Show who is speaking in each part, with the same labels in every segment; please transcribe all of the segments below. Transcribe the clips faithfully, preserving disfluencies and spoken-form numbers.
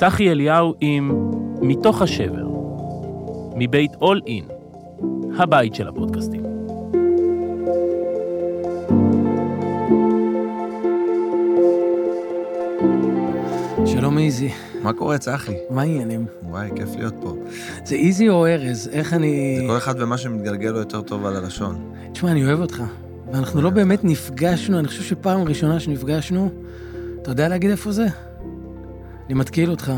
Speaker 1: צחי אליהו עם מתוך השבר, מבית אול אין, הבית של הפודקאסטים. שלום איזי.
Speaker 2: מה קורה, צחי?
Speaker 1: מה העניינים?
Speaker 2: וואי, כיף להיות פה.
Speaker 1: זה איזי או ארז? איך אני...
Speaker 2: זה כל אחד ומה שמתגלגל לו יותר טוב על הלשון.
Speaker 1: תשמע, אני אוהב אותך. ואנחנו לא באמת נפגשנו, אני חושב שפעם ראשונה שנפגשנו, אתה יודע להגיד איפה זה? אני מתקיל אותך.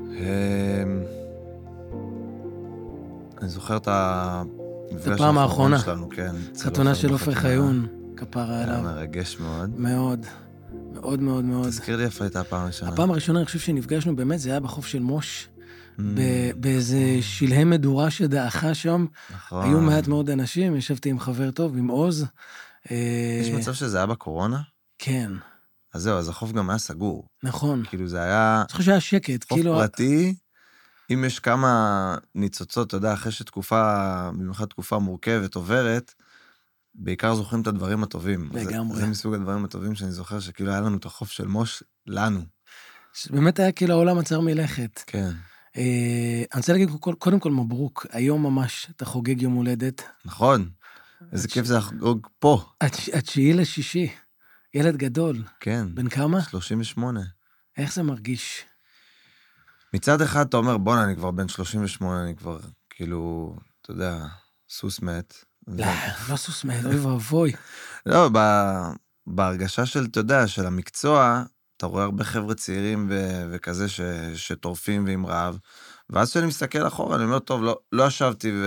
Speaker 2: אני זוכר את המפגש
Speaker 1: הפעם האחרונה
Speaker 2: שלנו, כן.
Speaker 1: חתונה של עופר חיון, כפרה עליו.
Speaker 2: היה מרגש מאוד.
Speaker 1: מאוד, מאוד מאוד מאוד.
Speaker 2: תזכיר לי איפה הייתה הפעם הראשונה.
Speaker 1: הפעם הראשונה, אני חושב שנפגשנו באמת, זה היה בחוף של מוש, באיזה שלהי מדורה שדעכה שם.
Speaker 2: נכון.
Speaker 1: היו מעט מאוד אנשים, ישבתי עם חבר טוב, עם עוז.
Speaker 2: יש מצב שזה היה בקורונה?
Speaker 1: כן.
Speaker 2: אז זהו, אז החוף גם היה סגור.
Speaker 1: נכון.
Speaker 2: כאילו זה היה...
Speaker 1: אני חושב שהיה שקט,
Speaker 2: חוף
Speaker 1: כאילו...
Speaker 2: פרטי, אם יש כמה ניצוצות, אתה יודע, אחרי שתקופה, במיוחד תקופה מורכבת, עוברת, בעיקר זוכרים את הדברים הטובים.
Speaker 1: לגמרי.
Speaker 2: זה, זה מסוג הדברים הטובים שאני זוכר, שכאילו היה לנו את החוף של מוש, לנו.
Speaker 1: באמת היה כאילו העולם עצר מלכת.
Speaker 2: כן.
Speaker 1: אה, אני רוצה להגיד קודם כל מברוק, היום ממש אתה חוגג יום הולדת.
Speaker 2: נכון. איזה כיף זה לחגוג פה.
Speaker 1: התשיעי לשישי. ילד גדול.
Speaker 2: כן.
Speaker 1: בן כמה?
Speaker 2: שלושים ושמונה.
Speaker 1: איך זה מרגיש?
Speaker 2: מצד אחד אתה אומר, בוא, אני כבר בן שלושים ושמונה, אני כבר, כאילו, אתה יודע, סוס מת.
Speaker 1: לא, לא סוס מת, אוי ואבוי.
Speaker 2: לא, בהרגשה של, אתה יודע, של המקצוע, אתה רואה הרבה חבר'ה צעירים וכזה שטורפים ועם רעב, ואז כשאני מסתכל אחורה, אני אומר, טוב, לא ישבתי ו...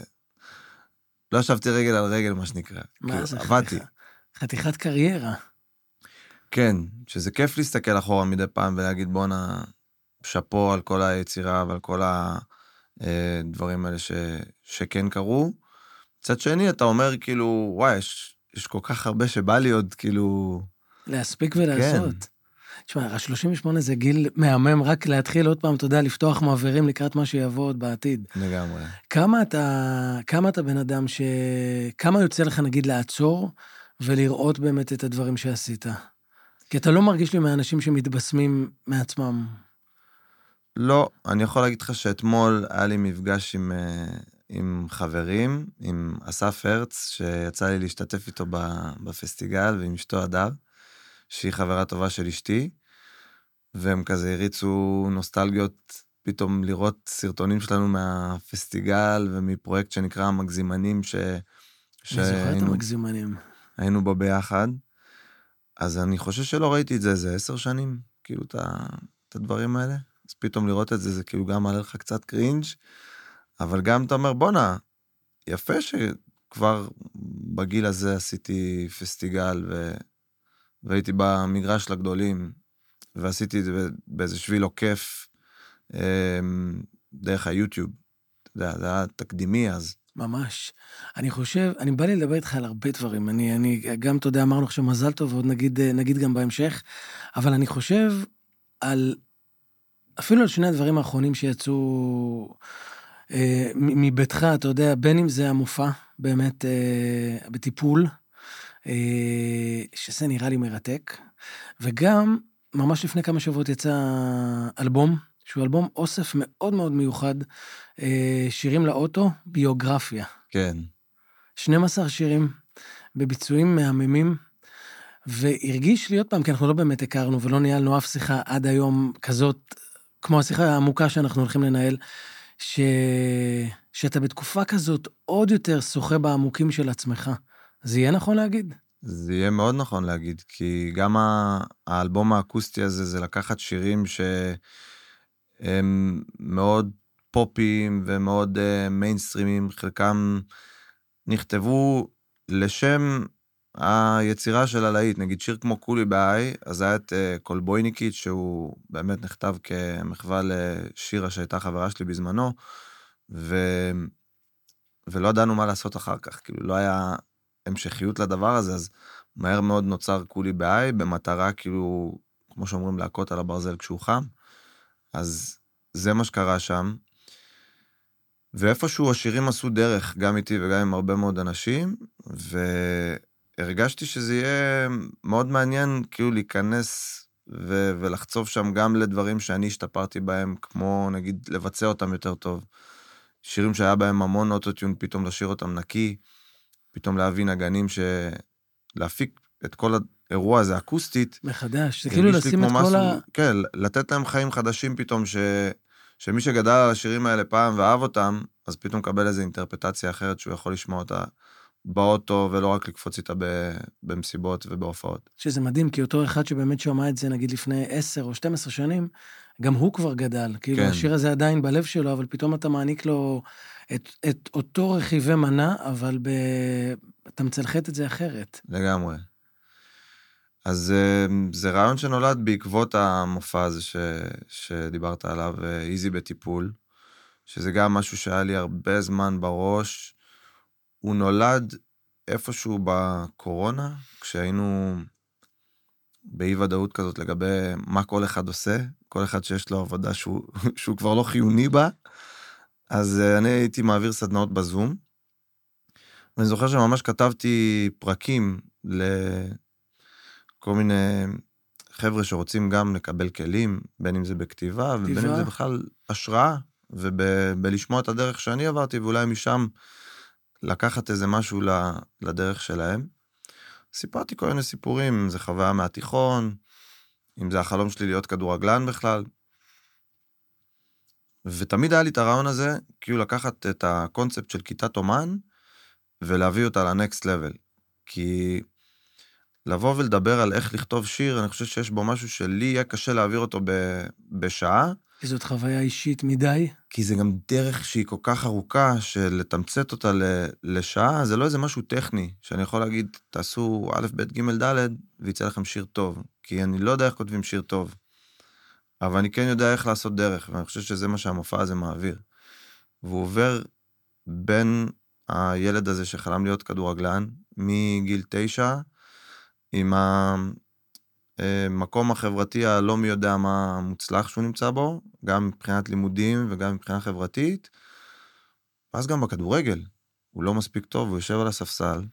Speaker 2: לא ישבתי רגל על רגל, מה שנקרא.
Speaker 1: מה זה?
Speaker 2: עבדתי.
Speaker 1: חתיכת קריירה.
Speaker 2: כן, שזה כיף להסתכל אחורה מדי פעם ולהגיד, בוא נע... שפו על כל היצירה ועל כל הדברים האלה ש, שכן קרו. מצד שני, אתה אומר כאילו, וואי, יש, יש כל כך הרבה שבא לי עוד, כאילו...
Speaker 1: להספיק ולעשות.
Speaker 2: כן.
Speaker 1: תשמע, שלושים ושמונה זה גיל מהמם, רק להתחיל עוד פעם, אתה יודע, לפתוח מעברים לקראת מה שיבוא עוד בעתיד.
Speaker 2: לגמרי.
Speaker 1: כמה אתה, כמה אתה בן אדם ש... כמה יוצא לך, נגיד, לעצור ולראות באמת את הדברים שעשית? כי אתה לא מרגיש לי מהאנשים שמתבשמים מעצמם.
Speaker 2: לא, אני יכול להגיד לך שאתמול היה לי מפגש עם, עם חברים, עם אסף הרץ, שיצא לי להשתתף איתו בפסטיגל, ועם אשתו הדר, שהיא חברה טובה של אשתי, והם כזה הריצו נוסטלגיות, פתאום לראות סרטונים שלנו מהפסטיגל, ומפרויקט שנקרא המגזימנים, ש...
Speaker 1: אני זוכר את המגזימנים.
Speaker 2: היינו בו ביחד, אז אני חושב שלא ראיתי את זה, זה עשר שנים, כאילו, את, ה... את הדברים האלה. אז פתאום לראות את זה, זה כאילו גם מעלה לך קצת קרינג', אבל גם אתה אומר, בונה, יפה שכבר בגיל הזה עשיתי פסטיגל, ו... והייתי במגרש לגדולים, ועשיתי את זה באיזה שביל עוקף, דרך היוטיוב. אתה יודע, זה היה תקדימי אז.
Speaker 1: ממש. אני חושב, אני בא לי לדבר איתך על הרבה דברים. אני, אני גם, אתה יודע, אמרנו עכשיו מזל טוב, ועוד נגיד, נגיד גם בהמשך, אבל אני חושב על... אפילו על שני הדברים האחרונים שיצאו אה, מביתך, אתה יודע, בין אם זה המופע, באמת אה, בטיפול, אה, שזה נראה לי מרתק, וגם ממש לפני כמה שבועות יצא אלבום, שהוא אלבום אוסף מאוד מאוד מיוחד, אה, שירים לאוטו, ביוגרפיה.
Speaker 2: כן.
Speaker 1: שנים עשר שירים בביצועים מהממים, והרגיש לי עוד פעם, כי אנחנו לא באמת הכרנו, ולא ניהלנו אף שיחה עד היום כזאת, כמו השיחה העמוקה שאנחנו הולכים לנהל, ש... שאתה בתקופה כזאת עוד יותר שוחה בעמוקים של עצמך. זה יהיה נכון להגיד?
Speaker 2: זה יהיה מאוד נכון להגיד, כי גם האלבום האקוסטי הזה, זה לקחת שירים שהם מאוד פופיים ומאוד מיינסטרימים, חלקם נכתבו לשם היצירה של הלהיט, נגיד שיר כמו קולי בעי, אז היה את קולבויניקית, שהוא באמת נכתב כמחווה לשירה שהייתה חברה שלי בזמנו, ו... ולא ידענו מה לעשות אחר כך, כאילו לא היה המשכיות לדבר הזה, אז מהר מאוד נוצר קולי בעי, במטרה כאילו, כמו שאומרים, להכות על הברזל כשהוא חם, אז זה מה שקרה שם, ואיפשהו השירים עשו דרך, גם איתי וגם עם הרבה מאוד אנשים, ו... הרגשתי שזה יהיה מאוד מעניין כאילו להיכנס ו- ולחצוב שם גם לדברים שאני השתפרתי בהם, כמו נגיד לבצע אותם יותר טוב. שירים שהיה בהם המון אוטוטיון, פתאום לשיר אותם נקי, פתאום להבין נגנים ש... להפיק את כל האירוע הזה אקוסטית.
Speaker 1: מחדש, זה כאילו לשים את כל
Speaker 2: משהו,
Speaker 1: ה...
Speaker 2: כן, לתת להם חיים חדשים פתאום, ש... שמי שגדל על השירים האלה פעם ואהב אותם, אז פתאום מקבל איזו אינטרפטציה אחרת שהוא יכול לשמוע אותה באוטו, ולא רק לקפוץ איתה במסיבות ובהופעות.
Speaker 1: שזה מדהים, כי אותו אחד שבאמת שומע את זה, נגיד לפני עשר או שתים עשרה שנים, גם הוא כבר גדל. כאילו, כן. השיר הזה עדיין בלב שלו, אבל פתאום אתה מעניק לו את, את אותו רכיבי מנה, אבל ב... אתה מצלחת את זה אחרת.
Speaker 2: לגמרי. אז זה רעיון שנולד בעקבות המופע הזה ש... שדיברת עליו, איזי בטיפול, שזה גם משהו שהיה לי הרבה זמן בראש. הוא נולד איפשהו בקורונה, כשהיינו באי ודאות כזאת לגבי מה כל אחד עושה, כל אחד שיש לו עבודה שהוא, שהוא כבר לא חיוני בה, אז אני הייתי מעביר סדנאות בזום, ואני זוכר שממש כתבתי פרקים לכל מיני חבר'ה שרוצים גם לקבל כלים, בין אם זה בכתיבה, ובין אם זה בכלל השראה, ובלשמוע את הדרך שאני עברתי, ואולי משם לקחת איזה משהו לדרך שלהם. סיפרתי כל מיני סיפורים, אם זה חוויה מהתיכון, אם זה החלום שלי להיות כדורגלן בכלל. ותמיד היה לי את הרעיון הזה, כאילו לקחת את הקונספט של כיתת אומן, ולהביא אותה לנקסט לבל. כי לבוא ולדבר על איך לכתוב שיר, אני חושב שיש בו משהו שלי יהיה קשה להעביר אותו בשעה.
Speaker 1: כי זאת חוויה אישית מדי.
Speaker 2: כי זה גם דרך שהיא כל כך ארוכה, של לתמצת אותה לשעה, זה לא איזה משהו טכני, שאני יכול להגיד, תעשו א', ב', ג', ד', ויצא לכם שיר טוב. כי אני לא יודע איך כותבים שיר טוב. אבל אני כן יודע איך לעשות דרך, ואני חושב שזה מה שהמופע הזה מעביר. והוא עובר בין הילד הזה שחלם להיות כדורגלן, מגיל תשע, עם המקום החברתי הלא מי יודע מה מוצלח שהוא נמצא בו, גם מבחינת לימודים וגם מבחינה חברתית, ואז גם בכדורגל. הוא לא מספיק טוב, הוא יושב על הספסל,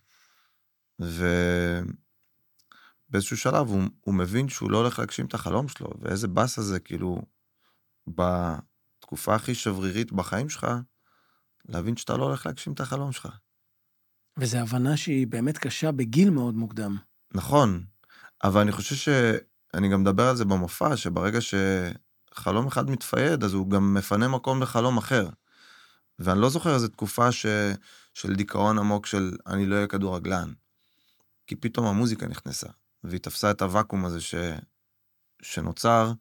Speaker 2: ובאיזשהו שלב הוא, הוא מבין שהוא לא הולך להגשים את החלום שלו, ואיזה בס הזה, כאילו, בתקופה הכי שברירית בחיים שלך, להבין שאתה לא הולך להגשים את החלום שלך.
Speaker 1: וזו הבנה שהיא באמת קשה בגיל מאוד מוקדם.
Speaker 2: נכון, אבל אני חושב שאני גם מדבר על זה במופע, שברגע שחלום אחד מתפייד, אז הוא גם מפנה מקום לחלום אחר. ואני לא זוכר איזו תקופה ש... של דיכאון עמוק של אני לא אהיה כדורגלן. כי פתאום המוזיקה נכנסה, והיא תפסה את הוואקום הזה ש... שנוצר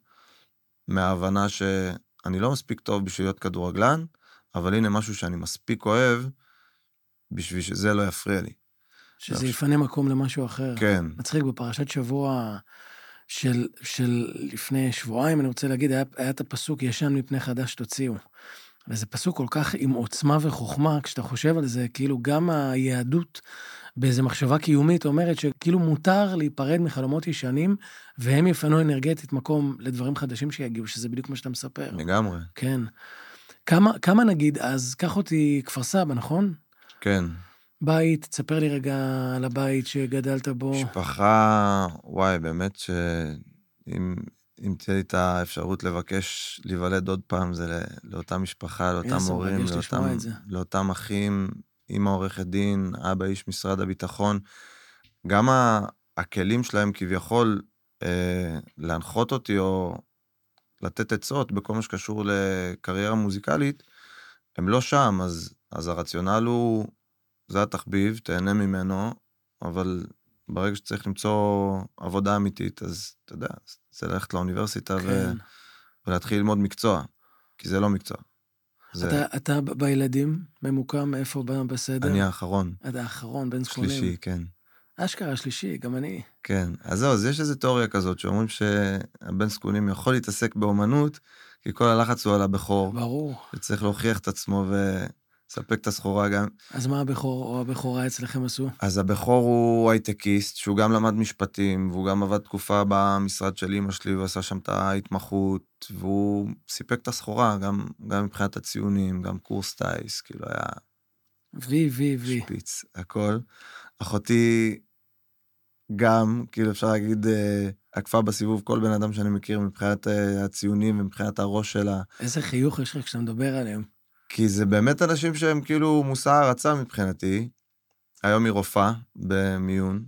Speaker 2: מההבנה שאני לא מספיק טוב בשביל להיות כדורגלן, אבל הנה משהו שאני מספיק אוהב, בשביל שזה לא יפריע לי.
Speaker 1: שזה יפנה מקום למשהו אחר.
Speaker 2: כן.
Speaker 1: מצחיק, בפרשת שבוע של, של לפני שבועיים, אני רוצה להגיד, היה, היה את הפסוק, ישן מפני חדש תוציאו. וזה פסוק כל כך עם עוצמה וחוכמה, כשאתה חושב על זה, כאילו גם היהדות באיזו מחשבה קיומית אומרת שכאילו מותר להיפרד מחלומות ישנים, והם יפנו אנרגטית מקום לדברים חדשים שיגיעו, שזה בדיוק מה שאתה מספר.
Speaker 2: לגמרי.
Speaker 1: כן. כמה, כמה נגיד, אז קח אותי כפר סבא, נכון?
Speaker 2: כן.
Speaker 1: בית, תספר לי רגע על הבית שגדלת בו.
Speaker 2: משפחה, וואי, באמת שאם אם תהיה לי את האפשרות לבקש להיוולד עוד פעם, זה לאותה משפחה, לאותם הורים, לאותם, לאותם אחים, אמא עורכת דין, אבא איש משרד הביטחון. גם הכלים שלהם כביכול אה, להנחות אותי או לתת עצות בכל מה שקשור לקריירה מוזיקלית, הם לא שם, אז, אז הרציונל הוא, זה התחביב, תהנה ממנו, אבל ברגע שצריך למצוא עבודה אמיתית, אז אתה יודע, זה ללכת לאוניברסיטה כן. ו... ולהתחיל ללמוד מקצוע, כי זה לא מקצוע.
Speaker 1: זה... אתה, אתה בילדים ממוקם איפה בסדר?
Speaker 2: אני האחרון.
Speaker 1: אתה האחרון, בן זכונים.
Speaker 2: שלישי, כן.
Speaker 1: אשכרה שלישי, גם אני.
Speaker 2: כן, אז זהו, אז יש איזו תיאוריה כזאת, שאומרים שהבן זכונים יכול להתעסק באומנות, כי כל הלחץ הוא על הבכור.
Speaker 1: ברור.
Speaker 2: וצריך להוכיח את עצמו ולספק את הסחורה גם.
Speaker 1: אז מה הבכור או הבכורה אצלכם עשו?
Speaker 2: אז הבכור הוא הייטקיסט, שהוא גם למד משפטים, והוא גם עבד תקופה במשרד של אמא שלי, והוא עשה שם את ההתמחות, והוא סיפק את הסחורה, גם, גם מבחינת הציונים, גם קורס טייס, כאילו היה...
Speaker 1: וי, וי, וי.
Speaker 2: שפיץ, הכל. אחותי גם, כאילו אפשר להגיד, עקפה בסיבוב כל בן אדם שאני מכיר מבחינת הציונים ומבחינת הראש שלה.
Speaker 1: איזה חיוך יש לך כשאתה מדבר עליהם.
Speaker 2: כי זה באמת אנשים שהם כאילו מושא הערצה מבחינתי. היום היא רופאה במיון,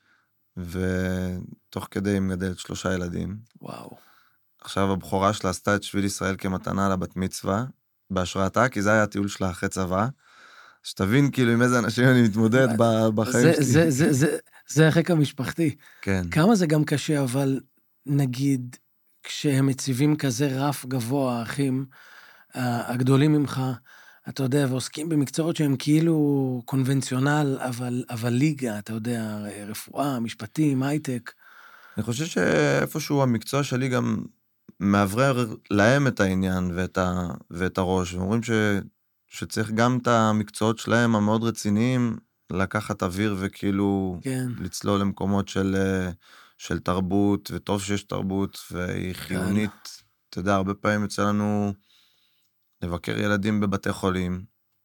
Speaker 2: ותוך כדי היא מגדלת שלושה ילדים.
Speaker 1: וואו.
Speaker 2: עכשיו הבחורה שלה עשתה את שביל ישראל כמתנה לבת מצווה, בהשראתה, כי זה היה הטיול שלה אחרי צבא. שתבין כאילו עם איזה אנשים אני מתמודד בחיים שלי.
Speaker 1: זה, זה, זה, זה החלק המשפחתי.
Speaker 2: כן.
Speaker 1: כמה זה גם קשה, אבל נגיד, כשהם מציבים כזה רף גבוה, האחים הגדולים ממך, אתה יודע, ועוסקים במקצועות שהם כאילו קונבנציונל, אבל, אבל ליגה, אתה יודע, רפואה, משפטים, הייטק.
Speaker 2: אני חושב שאיפשהו המקצוע שלי גם מעברר להם את העניין ואת, ה, ואת הראש, ואומרים ש, שצריך גם את המקצועות שלהם המאוד רציניים, לקחת אוויר וכאילו
Speaker 1: כן.
Speaker 2: לצלול למקומות של, של תרבות, וטוב שיש תרבות, והיא חיונית. כן. אתה יודע, הרבה פעמים יוצא לנו לבקר ילדים בבתי חולים,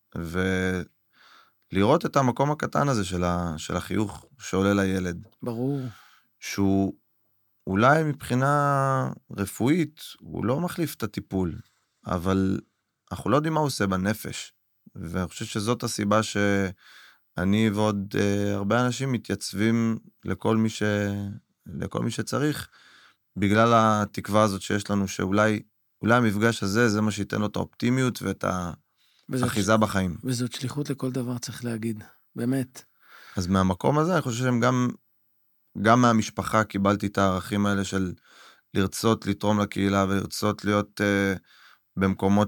Speaker 2: ולראות את המקום הקטן הזה של, ה, של החיוך שעולה לילד.
Speaker 1: ברור.
Speaker 2: שהוא אולי מבחינה רפואית, הוא לא מחליף את הטיפול, אבל אנחנו לא יודעים מה הוא עושה בנפש. ואני חושב שזאת הסיבה שאני ועוד אה, הרבה אנשים מתייצבים לכל מי, ש... לכל מי שצריך, בגלל התקווה הזאת שיש לנו, שאולי אולי המפגש הזה, זה מה שייתן לו את האופטימיות ואת האחיזה בחיים.
Speaker 1: וזאת שליחות לכל דבר, צריך להגיד. באמת.
Speaker 2: אז מהמקום הזה, אני חושב שהם גם... גם מהמשפחה קיבלתי את הערכים האלה של לרצות לתרום לקהילה, ולרצות להיות uh, במקומות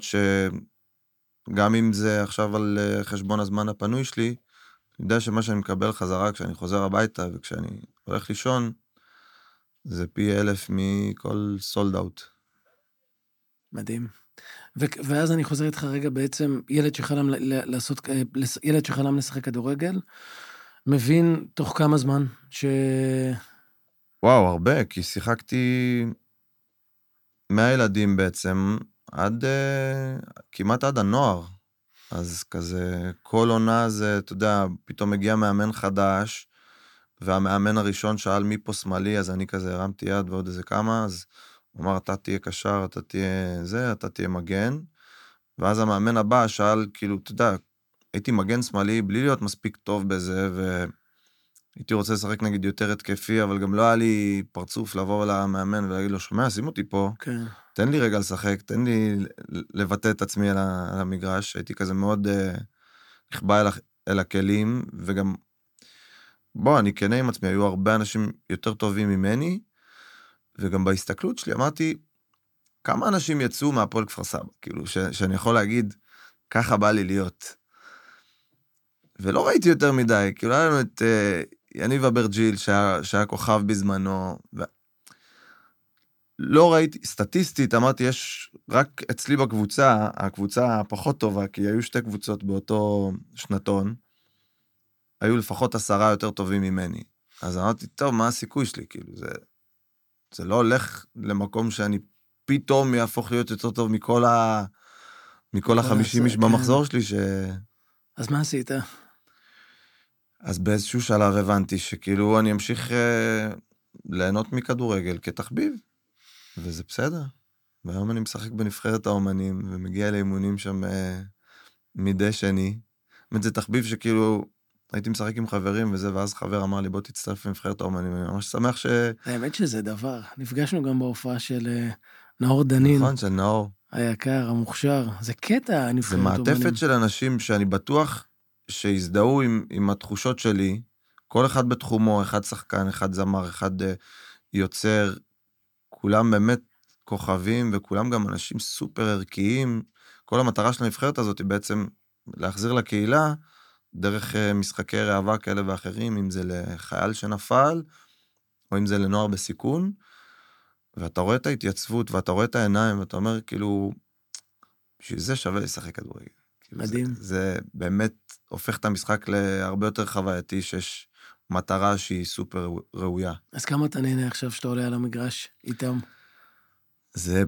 Speaker 2: שגם אם זה עכשיו על uh, חשבון הזמן הפנוי שלי, אני יודע שמה שאני מקבל חזרה כשאני חוזר הביתה, וכשאני הולך לישון, זה פי אלף מכל סולד אאוט.
Speaker 1: מדהים. ו- ואז אני חוזר איתך רגע, בעצם ילד שחלם לעשות, ילד שחלם לשחק כדורגל, מבין תוך כמה זמן ש...
Speaker 2: וואו, הרבה, כי שיחקתי מהילדים בעצם, עד, כמעט עד הנוער. אז כזה, כל עונה זה, אתה יודע, פתאום מגיע מאמן חדש, והמאמן הראשון שאל מי פה שמאלי, אז אני כזה הרמתי יד ועוד איזה כמה, אז הוא אמר, אתה תהיה קשר, אתה תהיה זה, אתה תהיה מגן, ואז המאמן הבא שאל, כאילו, אתה יודע, הייתי מגן שמאלי בלי להיות מספיק טוב בזה, והייתי רוצה לשחק נגיד יותר התקפי, אבל גם לא היה לי פרצוף לבוא למאמן ולהגיד לו, שומע, שים אותי פה,
Speaker 1: כן.
Speaker 2: תן לי רגע לשחק, תן לי לבטא את עצמי על המגרש, הייתי כזה מאוד uh, נכבה אל, אל הכלים, וגם, בוא, אני כנה עם עצמי, היו הרבה אנשים יותר טובים ממני, וגם בהסתכלות שלי אמרתי, כמה אנשים יצאו מהפועל כפר סבא, כאילו, ש, שאני יכול להגיד, ככה בא לי להיות. ולא ראיתי יותר מדי, כאילו היה לנו את uh, יניב אברג'יל, שהיה, שהיה כוכב בזמנו, ו... לא ראיתי, סטטיסטית, אמרתי, יש רק אצלי בקבוצה, הקבוצה הפחות טובה, כי היו שתי קבוצות באותו שנתון, היו לפחות עשרה יותר טובים ממני. אז אמרתי, טוב, מה הסיכוי שלי? כאילו, זה, זה לא הולך למקום שאני פתאום יהפוך להיות יותר טוב מכל ה... מכל החמישים איש במחזור שלי, ש...
Speaker 1: אז מה עשית?
Speaker 2: אז באיזשהו שלב הבנתי שכאילו אני אמשיך אה, ליהנות מכדורגל כתחביב, וזה בסדר. והיום אני משחק בנבחרת האומנים, ומגיע לאימונים שם אה, מדי שני. באמת זה תחביב שכאילו הייתי משחק עם חברים וזה, ואז חבר אמר לי, בוא תצטרף לנבחרת האומנים. אני ממש שמח ש...
Speaker 1: האמת שזה דבר. נפגשנו גם בהופעה של אה, נאור דנין.
Speaker 2: נכון, של נאור.
Speaker 1: היקר, המוכשר. זה קטע, נבחרת
Speaker 2: אומנים. זה מעטפת של אנשים שאני בטוח שהזדהו עם, עם התחושות שלי, כל אחד בתחומו, אחד שחקן, אחד זמר, אחד uh, יוצר, כולם באמת כוכבים, וכולם גם אנשים סופר ערכיים. כל המטרה של הנבחרת הזאת היא בעצם להחזיר לקהילה, דרך uh, משחקי ראווה כאלה ואחרים, אם זה לחייל שנפל, או אם זה לנוער בסיכון, ואתה רואה את ההתייצבות, ואתה רואה את העיניים, ואתה אומר, כאילו, בשביל זה שווה לשחק כדורגל.
Speaker 1: מדהים.
Speaker 2: זה, זה באמת הופך את המשחק להרבה יותר חווייתי, שיש מטרה שהיא סופר ראויה.
Speaker 1: אז כמה אתה נהנה עכשיו שאתה עולה על המגרש איתם?
Speaker 2: זה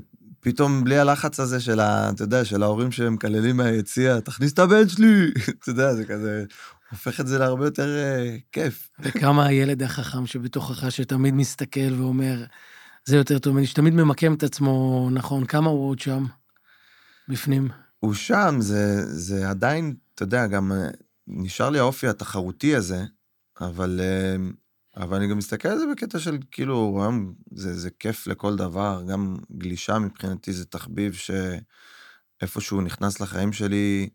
Speaker 2: פתאום בלי הלחץ הזה של, ה, אתה יודע, של ההורים שהם כללים מהיציאה, תכניס את הבן שלי, אתה יודע, זה כזה, הופך את זה להרבה יותר uh, כיף.
Speaker 1: וכמה הילד החכם שבתוכך שתמיד מסתכל ואומר, זה יותר טוב, אני שתמיד ממקם את עצמו, נכון, כמה הוא עוד שם, בפנים?
Speaker 2: הוא שם, זה, זה עדיין, אתה יודע, גם נשאר לי האופי התחרותי הזה, אבל, אבל אני גם מסתכל על זה בקטע של, כאילו, זה, זה כיף לכל דבר, גם גלישה מבחינתי זה תחביב שאיפשהו נכנס לחיים שלי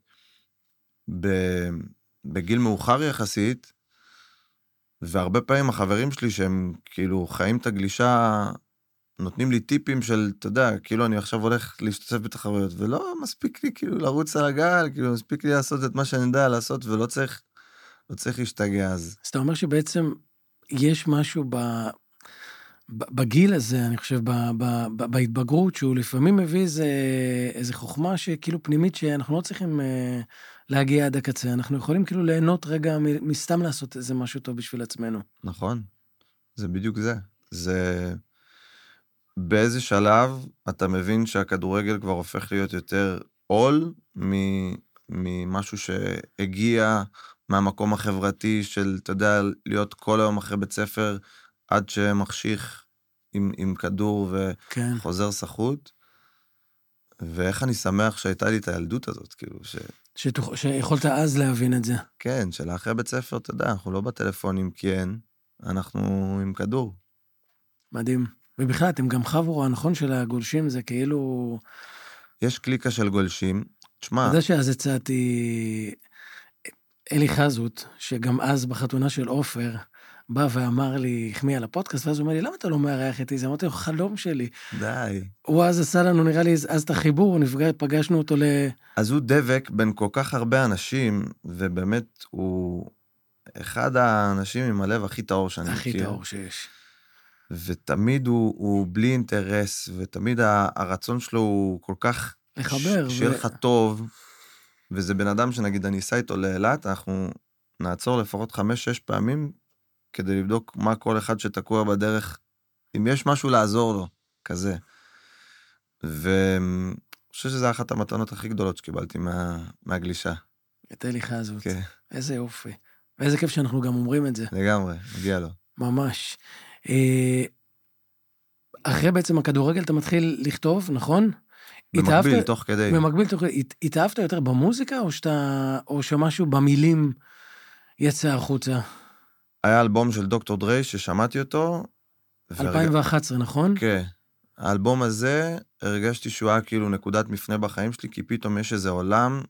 Speaker 2: בגיל מאוחר יחסית, והרבה פעמים החברים שלי שהם כאילו חיים את הגלישה, נותנים לי טיפים של, אתה יודע, כאילו אני עכשיו הולך להשתתף בתחרויות, ולא מספיק לי כאילו לרוץ על הגל, כאילו מספיק לי לעשות את מה שאני יודע לעשות, ולא צריך, לא צריך להשתגע אז.
Speaker 1: אז אתה אומר שבעצם יש משהו ב... בגיל הזה, אני חושב, ב, ב, ב, בהתבגרות, שהוא לפעמים מביא איזה, איזה חוכמה שכאילו פנימית, שאנחנו לא צריכים אה, להגיע עד הקצה, אנחנו יכולים כאילו ליהנות רגע מ, מסתם לעשות איזה משהו טוב בשביל עצמנו.
Speaker 2: נכון, זה בדיוק זה. זה באיזה שלב אתה מבין שהכדורגל כבר הופך להיות יותר עול ממשהו שהגיע מהמקום החברתי של, אתה יודע, להיות כל היום אחרי בית ספר, עד שמחשיך עם, עם כדור וחוזר כן. סחוט, ואיך אני שמח שהייתה לי את הילדות הזאת, כאילו, ש...
Speaker 1: שתוכ... שיכולת אז להבין את זה.
Speaker 2: כן, של אחרי בית ספר, אתה יודע, אנחנו לא בטלפונים, כן, אנחנו עם כדור.
Speaker 1: מדהים. ובכלל, אתם גם חבורה, נכון, של הגולשים, זה כאילו...
Speaker 2: יש קליקה של גולשים, תשמע...
Speaker 1: אתה יודע שאז הצעתי אלי חזות, שגם אז בחתונה של אופר, בא ואמר לי, החמיא על הפודקאסט, ואז הוא אומר לי, למה אתה לא מארח איתי? זה אמרתי לו, חלום שלי.
Speaker 2: די.
Speaker 1: הוא אז עשה לנו, נראה לי, אז את החיבור, נפגע, פגשנו אותו ל...
Speaker 2: אז הוא דבק בין כל כך הרבה אנשים, ובאמת הוא אחד האנשים עם הלב הכי טהור שאני מכיר.
Speaker 1: הכי טהור שיש.
Speaker 2: ותמיד הוא, הוא בלי אינטרס, ותמיד הרצון שלו הוא כל כך...
Speaker 1: לחבר.
Speaker 2: ש... שיהיה לך ו... טוב, וזה בן אדם שנגיד, אני אסע איתו לאילת, אנחנו נעצור לפחות חמש, שש פעמים, כדי לבדוק מה כל אחד שתקוע בדרך, אם יש משהו לעזור לו, כזה. ואני חושב שזו אחת המתנות הכי גדולות שקיבלתי מה... מהגלישה.
Speaker 1: את אלי חזות.
Speaker 2: כן.
Speaker 1: איזה יופי. ואיזה כיף שאנחנו גם אומרים את זה.
Speaker 2: לגמרי, מגיע לו.
Speaker 1: ממש. אחרי בעצם הכדורגל אתה מתחיל לכתוב, נכון?
Speaker 2: במקביל,
Speaker 1: התאהבת,
Speaker 2: תוך כדי.
Speaker 1: במקביל, תוך כדי. התאהבת יותר במוזיקה, או שאתה, או שמשהו במילים יצא החוצה?
Speaker 2: היה אלבום של דוקטור דריי ששמעתי אותו.
Speaker 1: אלפיים ואחת עשרה, נכון?
Speaker 2: כן. האלבום הזה, הרגשתי שהוא היה כאילו נקודת מפנה בחיים שלי, כי פתאום יש איזה עולם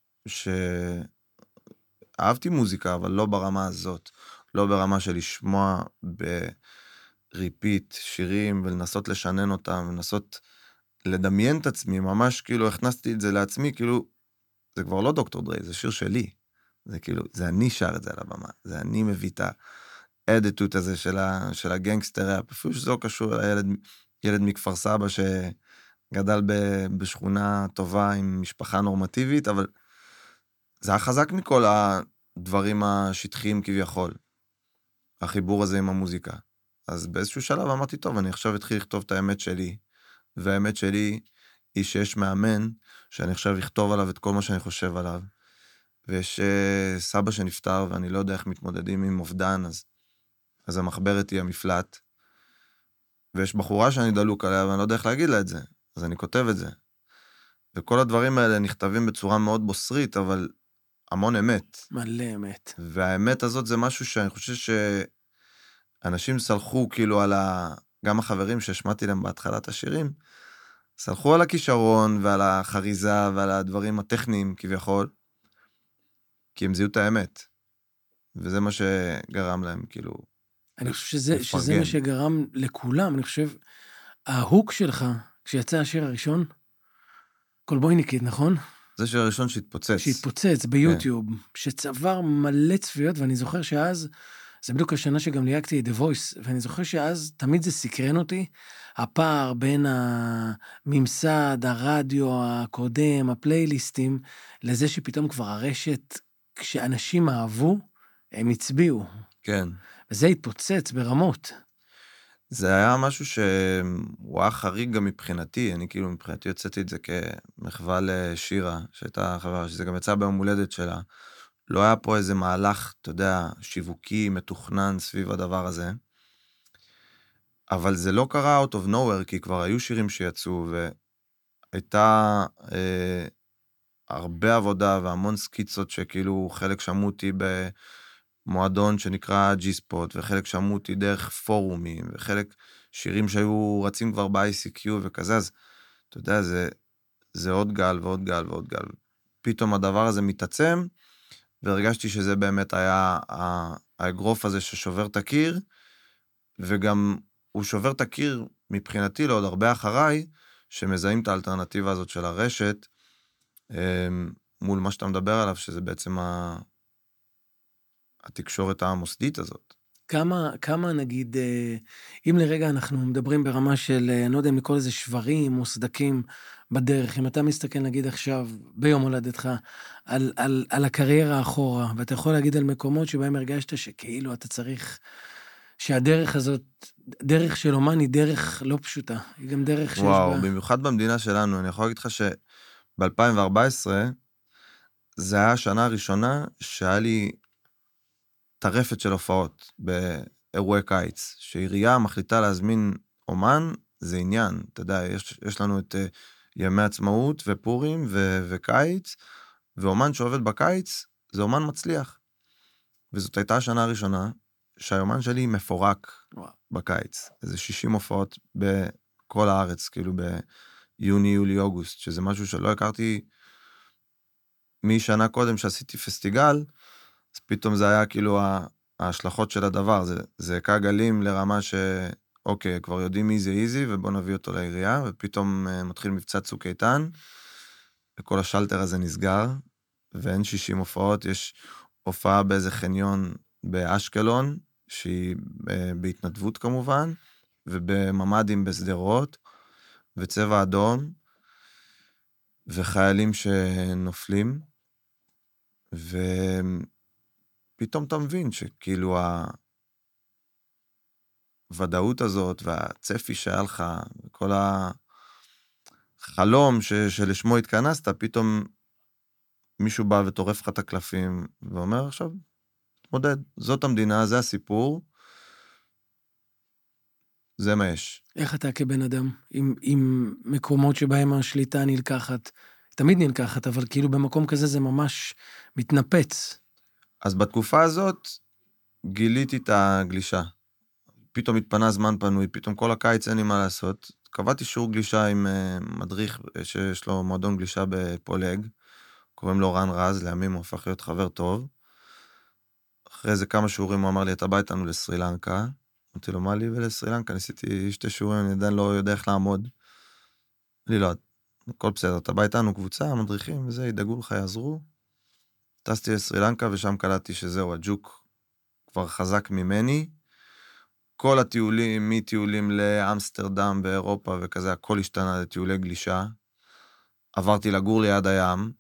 Speaker 2: שאהבתי מוזיקה, אבל לא ברמה הזאת. לא ברמה של לשמוע בריפיט שירים, ולנסות לשנן אותם, ולנסות לדמיין את עצמי, ממש כאילו הכנסתי את זה לעצמי, כאילו, זה כבר לא דוקטור דריי, זה שיר שלי. זה כאילו, זה אני שר את זה על הבמה, זה אני מביא את האדיטוט הזה של, ה, של הגנגסטר ראפ, אפילו שזה לא קשור לילד, ילד מכפר סבא שגדל ב, בשכונה טובה עם משפחה נורמטיבית, אבל זה היה חזק מכל הדברים השטחיים כביכול, החיבור הזה עם המוזיקה. אז באיזשהו שלב אמרתי, טוב, אני עכשיו אתחיל לכתוב את האמת שלי, והאמת שלי היא שיש מאמן, שאני עכשיו אכתוב עליו את כל מה שאני חושב עליו, ויש uh, סבא שנפטר, ואני לא יודע איך מתמודדים עם אובדן, אז, אז המחברת היא המפלט, ויש בחורה שאני דלוק עליה, ואני לא יודע איך להגיד לה את זה, אז אני כותב את זה. וכל הדברים האלה נכתבים בצורה מאוד בוסרית, אבל המון אמת.
Speaker 1: מלא אמת.
Speaker 2: והאמת הזאת זה משהו שאני חושב שאנשים סלחו כאילו על ה... גם החברים שהשמעתי להם בהתחלת השירים, סלחו על הכישרון ועל החריזה ועל הדברים הטכניים כביכול, כי הם זיהו את האמת. וזה מה שגרם להם, כאילו...
Speaker 1: אני חושב שזה, שזה מה שגרם לכולם. אני חושב, ההוק שלך, כשיצא השיר הראשון, קולבויניקית, נכון?
Speaker 2: זה השיר הראשון שהתפוצץ.
Speaker 1: שהתפוצץ ביוטיוב, כן. שצבר מלא צפיות, ואני זוכר שאז, זה בדיוק השנה שגם ליהקתי את The Voice, ואני זוכר שאז תמיד זה סקרן אותי, הפער בין הממסד, הרדיו הקודם, הפלייליסטים, לזה שפתאום כבר הרשת, כשאנשים אהבו, הם הצביעו.
Speaker 2: כן.
Speaker 1: וזה התפוצץ ברמות.
Speaker 2: זה היה משהו שהוא היה חריג גם מבחינתי, אני כאילו מבחינתי יוצאתי את זה כמחווה לשירה, שהייתה חברה, שזה גם יצא ביום הולדת שלה. לא היה פה איזה מהלך, אתה יודע, שיווקי, מתוכנן סביב הדבר הזה. אבל זה לא קרה out of nowhere, כי כבר היו שירים שיצאו, והייתה אה, הרבה עבודה והמון סקיצות שכאילו חלק שמעו אותי במועדון שנקרא G-Spot, וחלק שמעו אותי דרך פורומים, וחלק שירים שהיו רצים כבר ב-איי סי קיו וכזה, אז אתה יודע, זה, זה עוד גל ועוד גל ועוד גל. פתאום הדבר הזה מתעצם, והרגשתי שזה באמת היה האגרוף הזה ששובר את הקיר, וגם הוא שובר את הקיר מבחינתי לעוד הרבה אחריי, שמזהים את האלטרנטיבה הזאת של הרשת, מול מה שאתה מדבר עליו, שזה בעצם התקשורת המוסדית הזאת.
Speaker 1: כמה, כמה נגיד, אם לרגע אנחנו מדברים ברמה של, אני לא יודע אם לקרוא לזה שברים או סדקים בדרך, אם אתה מסתכל נגיד עכשיו, ביום הולדתך, על, על, על הקריירה האחורה, ואתה יכול להגיד על מקומות שבהם הרגשת שכאילו אתה צריך, שהדרך הזאת, דרך של אומן היא דרך לא פשוטה, היא גם דרך שיש
Speaker 2: וואו,
Speaker 1: בה...
Speaker 2: במיוחד במדינה שלנו, אני יכול להגיד לך שב-אלפיים וארבע עשרה, זה היה השנה הראשונה שהיה לי טרפת של הופעות באירועי קיץ, שעירייה מחליטה להזמין אומן, זה עניין, אתה יודע, יש, יש לנו את uh, ימי עצמאות ופורים ו- וקיץ, ואומן שעובד בקיץ, זה אומן מצליח. וזאת הייתה השנה הראשונה, שהאומן שלי מפורק וואו. בקיץ, איזה שישים הופעות בכל הארץ, כאילו ביוני, יולי, אוגוסט, שזה משהו שלא הכרתי משנה קודם שעשיתי פסטיגל, אז פתאום זה היה כאילו ההשלכות של הדבר, זה, זה הכה גלים לרמה ש, אוקיי, כבר יודעים מי זה איזי, ובוא נביא אותו לעירייה, ופתאום uh, מתחיל מבצע צוק איתן, וכל השלטר הזה נסגר, ואין שישים הופעות, יש הופעה באיזה חניון באשקלון, שהיא uh, בהתנדבות כמובן, ובממדים בסדרות, וצבע אדום, וחיילים שנופלים, ו... פתאום אתה מבין שכאילו הוודאות הזאת והצפי שהיה לך, וכל החלום ש, שלשמו התכנסת, פתאום מישהו בא וטורף לך את הקלפים, ואומר עכשיו, תמודד, זאת המדינה, זה הסיפור, זה מה יש.
Speaker 1: איך אתה כבן אדם, עם, עם מקומות שבהם השליטה נלקחת, תמיד נלקחת, אבל כאילו במקום כזה זה ממש מתנפץ.
Speaker 2: אז בתקופה הזאת גיליתי את הגלישה. פתאום התפנה זמן פנוי, פתאום כל הקיץ אין לי מה לעשות. קבעתי שיעור גלישה עם מדריך שיש לו מועדון גלישה בפולג, קוראים לו רן רז, לימים הוא הפך להיות חבר טוב. אחרי זה כמה שיעורים הוא אמר לי, אתה בא איתנו לסרילנקה. אמרתי לו, מה לי ולסרילנקה? ניסיתי שתי שיעורים, אני עדיין לא יודע איך לעמוד. לי לא, הכל בסדר, אתה בא איתנו קבוצה, מדריכים וזה, ידאגו לך, יעזרו. טסתי לסרילנקה ושם קלטתי שזהו, הג'וק כבר חזק ממני. כל הטיולים, מטיולים לאמסטרדם באירופה וכזה, הכל השתנה לטיולי גלישה. עברתי לגור ליד הים.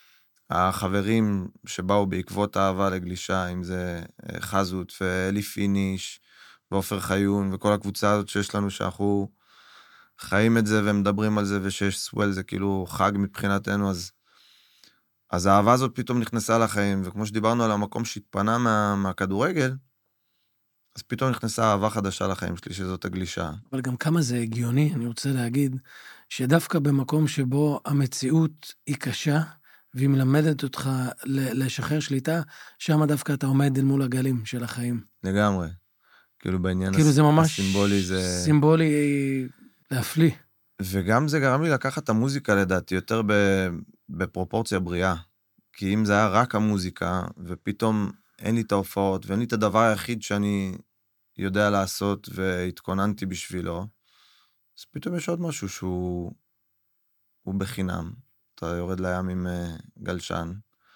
Speaker 2: החברים שבאו בעקבות האהבה לגלישה, אם זה חזות ואלי פיניש ואופר חיון וכל הקבוצה הזאת שיש לנו, שאנחנו חיים את זה ומדברים על זה, ושיש סוול, זה כאילו חג מבחינתנו, אז אז האהבה הזאת פתאום נכנסה לחיים, וכמו שדיברנו על המקום שהתפנה מה, מהכדורגל, אז פתאום נכנסה אהבה חדשה לחיים שלי, שזאת הגלישה.
Speaker 1: אבל גם כמה זה הגיוני, אני רוצה להגיד, שדווקא במקום שבו המציאות היא קשה, והיא מלמדת אותך לשחרר שליטה, שם דווקא אתה עומד אל מול הגלים של החיים.
Speaker 2: לגמרי. כאילו בעניין
Speaker 1: כאילו זה ממש
Speaker 2: הסימבולי זה...
Speaker 1: סימבולי להפליא.
Speaker 2: וגם זה גרם לי לקחת את המוזיקה לדעתי, יותר בפרופורציה בריאה. כי אם זה היה רק המוזיקה, ופתאום אין לי את ההופעות, ואין לי את הדבר היחיד שאני יודע לעשות, והתכוננתי בשבילו, אז פתאום יש עוד משהו שהוא הוא בחינם. אתה יורד לים עם גלשן.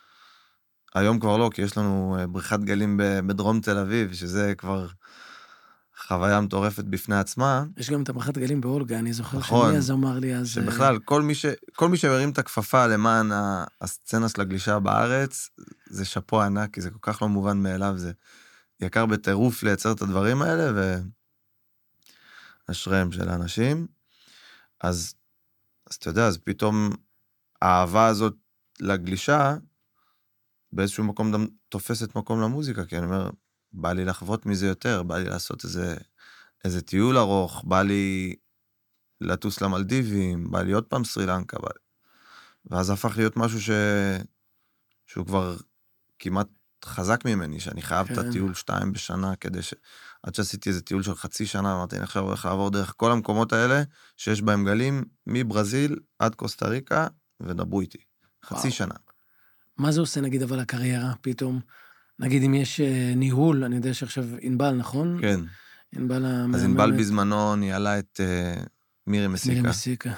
Speaker 2: היום כבר לא, כי יש לנו בריכת גלים בדרום תל אביב, שזה כבר חוויה מטורפת בפני עצמה.
Speaker 1: יש גם את הבריכת גלים באולגה, אני זוכר
Speaker 2: נכון,
Speaker 1: שמי אז אמר לי אז...
Speaker 2: שבכלל, כל מי, ש... כל מי שמרים את הכפפה למען הסצנה של הגלישה בארץ, זה שפו ענק, כי זה כל כך לא מובן מאליו, זה יקר בטירוף לייצר את הדברים האלה, ו... אשריהם של האנשים, אז, אז אתה יודע, אז פתאום האהבה הזאת לגלישה, באיזשהו מקום גם תופסת מקום למוזיקה, כי אני אומר, בא לי לחוות מזה יותר, בא לי לעשות איזה, איזה טיול ארוך, בא לי לטוס למלדיבים, בא לי עוד פעם סרי לנקה, בא... ואז הפך להיות משהו ש... שהוא כבר כמעט חזק ממני, שאני חייב כן. את הטיול שתיים בשנה, כדי ש... עד שעשיתי איזה טיול של חצי שנה, אמרתי, אני עכשיו הולך לעבור דרך כל המקומות האלה, שיש בהם גלים, מברזיל עד קוסטה ריקה, ודברו איתי. חצי וואו. שנה.
Speaker 1: מה זה עושה, נגיד, אבל הקריירה, פתאום? נגיד, אם יש uh, ניהול, אני יודע שעכשיו אינבל, נכון?
Speaker 2: כן.
Speaker 1: אינבל המאמנת.
Speaker 2: אז אינבל בזמנו ניהלה את uh, מירי מסיקה.
Speaker 1: מירי מסיקה.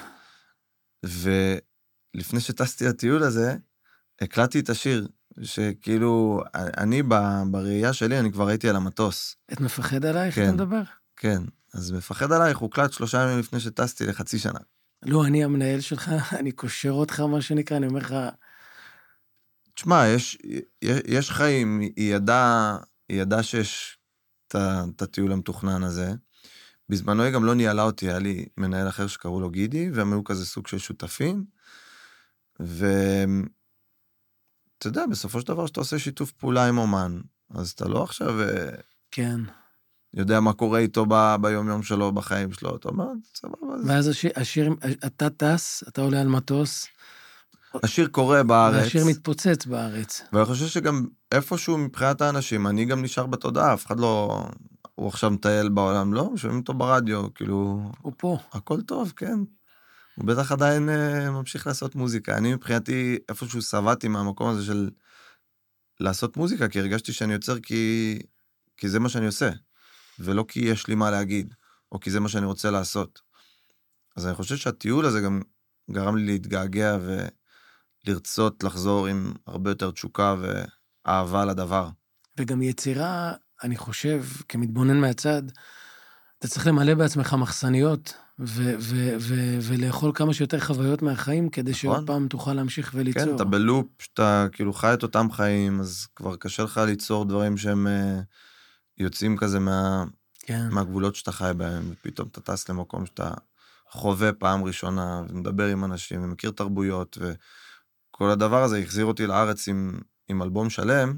Speaker 2: ולפני שטסתי לטיול הזה, הקלטתי את השיר, שכאילו, אני בראייה שלי, אני כבר הייתי על המטוס.
Speaker 1: את מפחד עלייך,
Speaker 2: כן,
Speaker 1: אתה מדבר?
Speaker 2: כן, אז מפחד עלייך, הוא קלט שלושה ימים לפני שטסתי לחצי שנה.
Speaker 1: לא, אני המנהל שלך, אני קושר אותך, מה שנקרא, אני אומר לך...
Speaker 2: תשמע, יש, יש, יש חיים, היא ידעה, היא ידעה שיש את הטיול המתוכנן הזה. בזמנו היא גם לא ניהלה אותי, היה לי מנהל אחר שקראו לו גידי, והם היו כזה סוג של שותפים, ו... אתה יודע, בסופו של דבר שאתה עושה שיתוף פעולה עם אומן, אז אתה לא עכשיו...
Speaker 1: כן.
Speaker 2: יודע מה קורה איתו ב... ביום יום שלו, בחיים שלו, אתה אומר, סבבה.
Speaker 1: ואז השיר, השיר, אתה טס, אתה עולה על מטוס.
Speaker 2: השיר קורה בארץ.
Speaker 1: והשיר מתפוצץ בארץ.
Speaker 2: ואני חושב שגם איפשהו מבחינת האנשים, אני גם נשאר בתודעה, אף אחד לא... הוא עכשיו מטייל בעולם, לא? שומעים אותו ברדיו, כאילו...
Speaker 1: הוא פה.
Speaker 2: הכל טוב, כן. הוא בטח עדיין uh, ממשיך לעשות מוזיקה. אני מבחינתי איפשהו סבתי מהמקום הזה של לעשות מוזיקה, כי הרגשתי שאני יוצר כי, כי זה מה שאני עושה, ולא כי יש לי מה להגיד, או כי זה מה שאני רוצה לעשות. אז אני חושב שהטיול הזה גם גרם לי להתגעגע ולרצות לחזור עם הרבה יותר תשוקה ואהבה לדבר.
Speaker 1: וגם יצירה, אני חושב, כמתבונן מהצד, אתה צריך למלא בעצמך מחסניות, ו- ו- ו- ולאכול כמה שיותר חוויות מהחיים, כדי נכון. שעוד פעם תוכל להמשיך וליצור.
Speaker 2: כן, אתה בלופ, שאתה כאילו חי את אותם חיים, אז כבר קשה לך ליצור דברים שהם uh, יוצאים כזה מה, כן. מהגבולות שאתה חי בהם, ופתאום אתה טס למקום שאתה חווה פעם ראשונה, ומדבר עם אנשים, ומכיר תרבויות, וכל הדבר הזה החזיר אותי לארץ עם, עם אלבום שלם,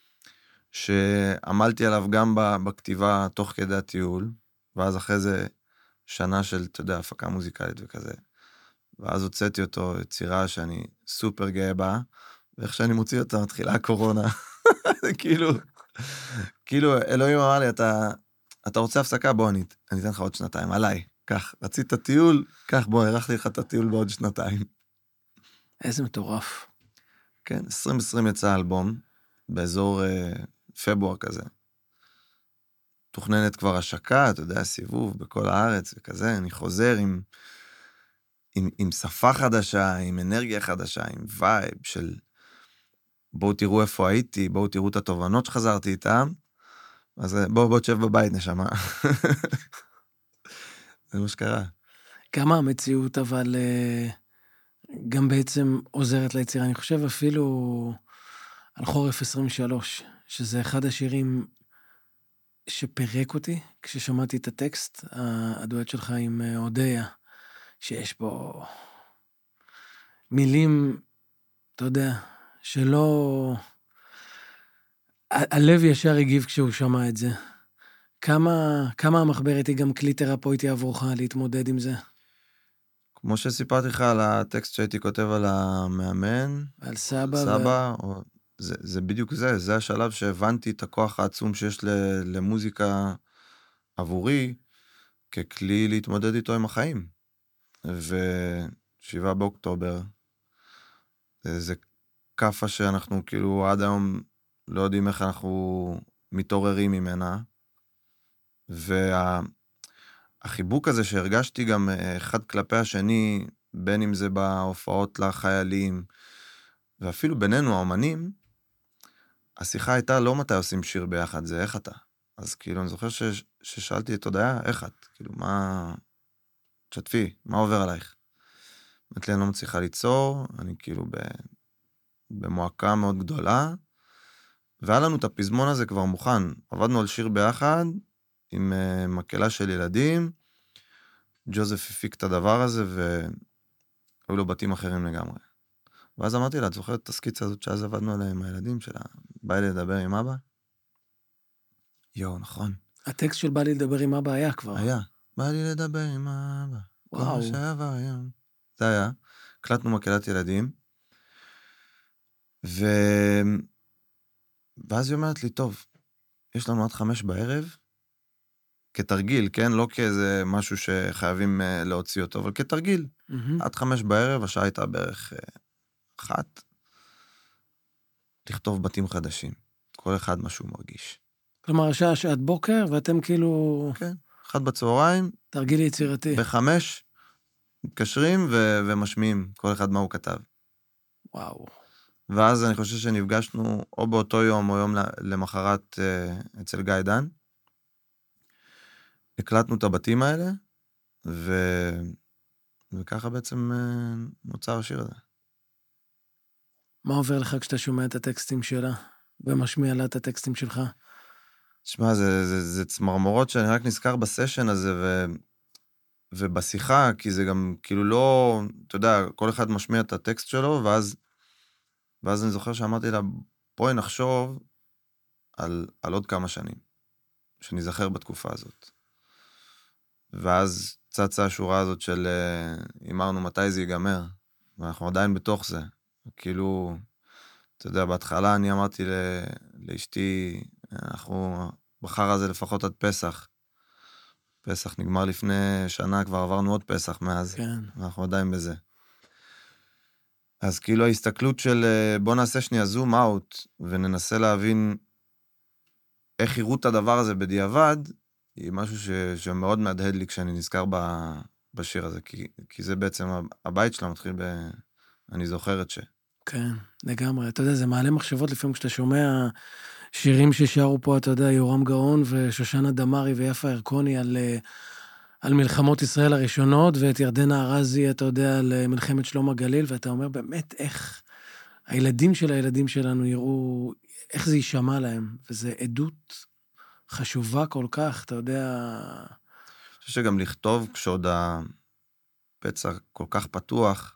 Speaker 2: שעמלתי עליו גם בכתיבה תוך כדי הטיול, ואז אחרי זה שנה של, אתה יודע, הפקה מוזיקלית וכזה. ואז הוצאתי אותו, יצירה שאני סופר גאה בה, ואיך שאני מוציא אותה, מתחילה הקורונה. כאילו, כאילו, אלוהים אמר לי, אתה, אתה רוצה הפסקה? בוא, אני, אני אתן לך עוד שנתיים, עליי. כך, רצית טיול? כך, בוא, ערכתי לך את הטיול בעוד שנתיים.
Speaker 1: איזה מטורף.
Speaker 2: כן, עשרים עשרים יצא אלבום, באזור אה, פברואר כזה. תוכננת כבר השקה, אתה יודע, סיבוב בכל הארץ וכזה, אני חוזר עם, עם, עם שפה חדשה, עם אנרגיה חדשה, עם וייב של בואו תראו איפה הייתי, בואו תראו את התובנות שחזרתי איתם, אז בואו בוא תשב בבית נשמה. זה מה שקרה.
Speaker 1: כמה המציאות אבל גם בעצם עוזרת ליצירה, אני חושב אפילו על חורף עשרים ושלוש, שזה אחד השירים שפירק אותי, כששמעתי את הטקסט, הדואט שלך עם אודיה, שיש בו מילים, אתה יודע, שלא... הלב ישר הגיב כשהוא שמע את זה. כמה, כמה המחברת היא גם כלי תרפויטי עבורך להתמודד עם זה?
Speaker 2: כמו שסיפרתי לך על הטקסט שהייתי כותב על המאמן,
Speaker 1: על סבא,
Speaker 2: סבא ו... או... זה, זה בדיוק זה, זה השלב שהבנתי את הכוח העצום שיש למוזיקה עבורי, ככלי להתמודד איתו עם החיים. ושבעה באוקטובר, זה קפה שאנחנו כאילו עד היום לא יודעים איך אנחנו מתעוררים ממנה, והחיבוק הזה שהרגשתי גם אחד כלפי השני, בין אם זה בהופעות לחיילים, ואפילו בינינו האומנים, השיחה הייתה לא מתי עושים שיר ביחד, זה איך אתה. אז כאילו אני זוכר ש... ששאלתי את הודיה, איך את? כאילו מה... תשתפי, מה עובר עלייך? אמרתי לי, אני לא מצליחה ליצור, אני כאילו ב... במועקה מאוד גדולה, והיה לנו את הפזמון הזה כבר מוכן. עבדנו על שיר ביחד, עם uh, מקהלה של ילדים, ג'וזף הפיק את הדבר הזה, והיו לו בתים אחרים לגמרי. ואז אמרתי לה, את זוכרת את הסקיצה הזאת שאז עבדנו עליה עם הילדים שלה? בא לי לדבר עם אבא? יו, נכון.
Speaker 1: הטקסט של בא לי לדבר עם אבא היה כבר.
Speaker 2: היה. בא לי לדבר עם אבא. כל
Speaker 1: וואו.
Speaker 2: מה שעבר היום. זה היה. הקלטנו מקהלת ילדים. ו... ואז היא אומרת לי, טוב, יש לנו עד חמש בערב, כתרגיל, כן? לא כאיזה משהו שחייבים uh, להוציא אותו, אבל כתרגיל.
Speaker 1: מהמם.
Speaker 2: עד חמש בערב, השעה הייתה בערך uh, אחת, לכתוב בתים חדשים. כל אחד מה שהוא מרגיש.
Speaker 1: כלומר, השעה שעת בוקר, ואתם כאילו...
Speaker 2: כן. אחד בצהריים,
Speaker 1: תרגיל יצירתי.
Speaker 2: בחמש, מתקשרים ו- ומשמיעים כל אחד מה הוא כתב.
Speaker 1: וואו.
Speaker 2: ואז אני חושב שנפגשנו או באותו יום או יום למחרת uh, אצל גיא דן. הקלטנו את הבתים האלה, ו... וככה בעצם uh, נוצר השיר הזה.
Speaker 1: מה עובר לך כשאתה שומע את הטקסטים שלה, ומשמיע לה את הטקסטים שלך?
Speaker 2: תשמע, זה, זה, זה צמרמורות שאני רק נזכר בסשן הזה, ו... ובשיחה, כי זה גם כאילו לא, אתה יודע, כל אחד משמיע את הטקסט שלו, ואז, ואז אני זוכר שאמרתי לה, בואי נחשוב על, על עוד כמה שנים, שנזכר בתקופה הזאת. ואז צצה השורה הזאת של, אמרנו מתי זה ייגמר, ואנחנו עדיין בתוך זה. כאילו, אתה יודע, בהתחלה אני אמרתי ל... לאשתי, אנחנו בחר הזה לפחות עד פסח. פסח נגמר לפני שנה, כבר עברנו עוד פסח מאז,
Speaker 1: כן.
Speaker 2: ואנחנו עדיין בזה. אז כאילו ההסתכלות של בוא נעשה שנייה זום אאוט, וננסה להבין איך יראו את הדבר הזה בדיעבד, היא משהו ש... שמאוד מהדהד לי כשאני נזכר ב... בשיר הזה, כי... כי זה בעצם הבית שלה מתחיל ב... אני זוכרת ש...
Speaker 1: כן, לגמרי. אתה יודע, זה מעלה מחשבות לפעמים כשאתה שומע שירים ששרו פה, אתה יודע, יורם גאון ושושנה דמארי ויפה ירקוני על, על מלחמות ישראל הראשונות, ואת ירדנה ארזי, אתה יודע, על מלחמת שלום הגליל, ואתה אומר באמת איך הילדים של הילדים שלנו יראו, איך זה יישמע להם, וזה עדות חשובה כל כך, אתה יודע...
Speaker 2: אני חושב שגם לכתוב כשעוד הפצע כל כך פתוח,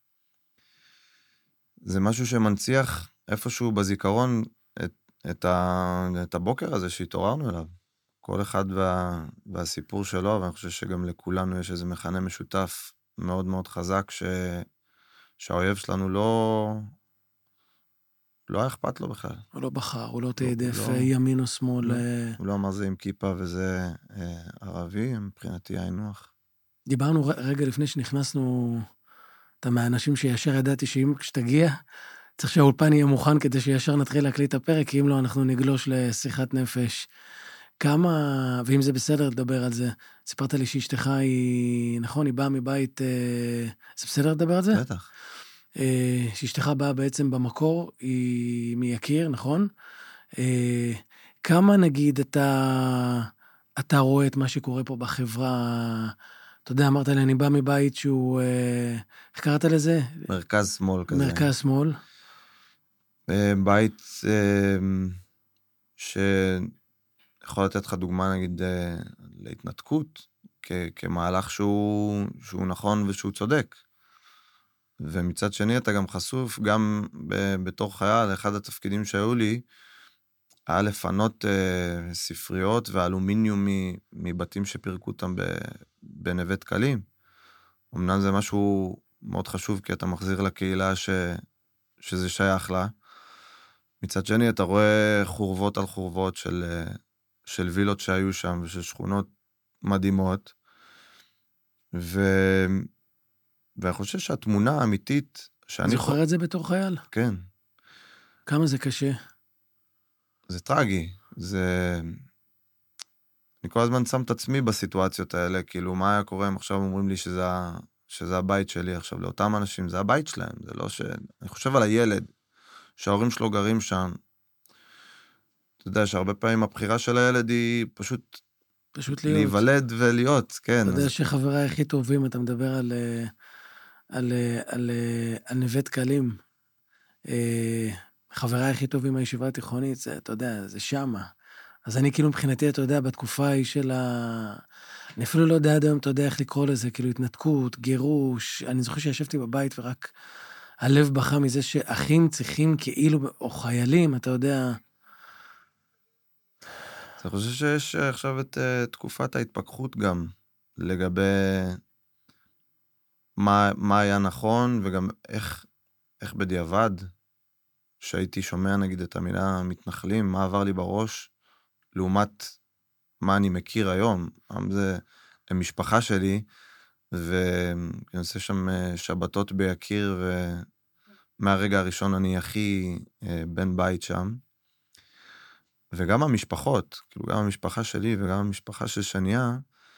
Speaker 2: זה משהו שמנציח איפשהו בזיכרון את, את, ה, את הבוקר הזה שהתעוררנו אליו. כל אחד וה, והסיפור שלו, ואני חושב שגם לכולנו יש איזה מכנה משותף מאוד מאוד חזק, ש, שהאויב שלנו לא, לא היה אכפת לו בכלל.
Speaker 1: הוא לא בחר, הוא לא תעדף
Speaker 2: לא,
Speaker 1: ימין או שמאל.
Speaker 2: לא, הוא לא אמר זה עם כיפה וזה אה, ערבי, מבחינתי האינוח.
Speaker 1: דיברנו רגע לפני שנכנסנו, אתה מהאנשים שישר ידעתי שאם כשתגיע, צריך שהאולפן יהיה מוכן כדי שישר נתחיל להקליט את הפרק, כי אם לא, אנחנו נגלוש לשיחת נפש. כמה, ואם זה בסדר לדבר על זה, סיפרת לי שאשתך היא, נכון, היא באה מבית, אה, זה בסדר לדבר על זה?
Speaker 2: בטח.
Speaker 1: אה, שאשתך באה בעצם במקור, היא מיקיר, נכון? אה, כמה נגיד אתה, אתה רואה את מה שקורה פה בחברה, אתה יודע, אמרת לי, אני בא מבית שהוא, אה, איך קראת לזה?
Speaker 2: מרכז שמאל כזה.
Speaker 1: מרכז שמאל.
Speaker 2: בית שיכול לתת לך דוגמה, נגיד, להתנתקות, כמהלך שהוא, שהוא נכון ושהוא צודק. ומצד שני אתה גם חשוף, גם בתור חייל, אחד התפקידים שהיו לי, היה לפנות ספריות ואלומיניום מבתים שפירקו אותם בנווה דקלים. אמנם זה משהו מאוד חשוב, כי אתה מחזיר לקהילה ש, שזה שייך לה. מצד שני, אתה רואה חורבות על חורבות של, של וילות שהיו שם, ושל שכונות מדהימות. ו... ואני חושב שהתמונה האמיתית, שאני...
Speaker 1: זוכר ח... את זה בתור חייל?
Speaker 2: כן.
Speaker 1: כמה זה קשה?
Speaker 2: זה טרגי. זה... אני כל הזמן שם את עצמי בסיטואציות האלה, כאילו, מה היה קורה אם עכשיו אומרים לי שזה, שזה הבית שלי עכשיו, לאותם אנשים, זה הבית שלהם, זה לא ש... אני חושב על הילד, שההורים שלו גרים שם. אתה יודע שהרבה פעמים הבחירה של הילד היא פשוט...
Speaker 1: פשוט להיות.
Speaker 2: להיוולד ולהיות, כן.
Speaker 1: אתה יודע
Speaker 2: אז...
Speaker 1: שחבריי הכי טובים, אתה מדבר על, על, על, על נווה דקלים. חבריי הכי טובים מהישיבה התיכונית, זה, אתה יודע, זה שמה. אז אני כאילו מבחינתי, אתה יודע, בתקופה ההיא של ה... אני אפילו לא יודע עד היום, אתה יודע איך לקרוא לזה, כאילו התנתקות, גירוש. אני זוכר שישבתי בבית ורק הלב בכה מזה שאחים צריכים כאילו, או חיילים, אתה יודע...
Speaker 2: אז אני חושב שיש עכשיו את uh, תקופת ההתפכחות גם, לגבי מה, מה היה נכון, וגם איך, איך בדיעבד, שהייתי שומע נגיד את המילה מתנחלים, מה עבר לי בראש, לעומת מה אני מכיר היום. זה המשפחה שלי, ואני עושה שם שבתות ביקיר, ומהרגע הראשון אני הכי בן בית שם. וגם המשפחות, כאילו גם המשפחה שלי וגם המשפחה של שניה,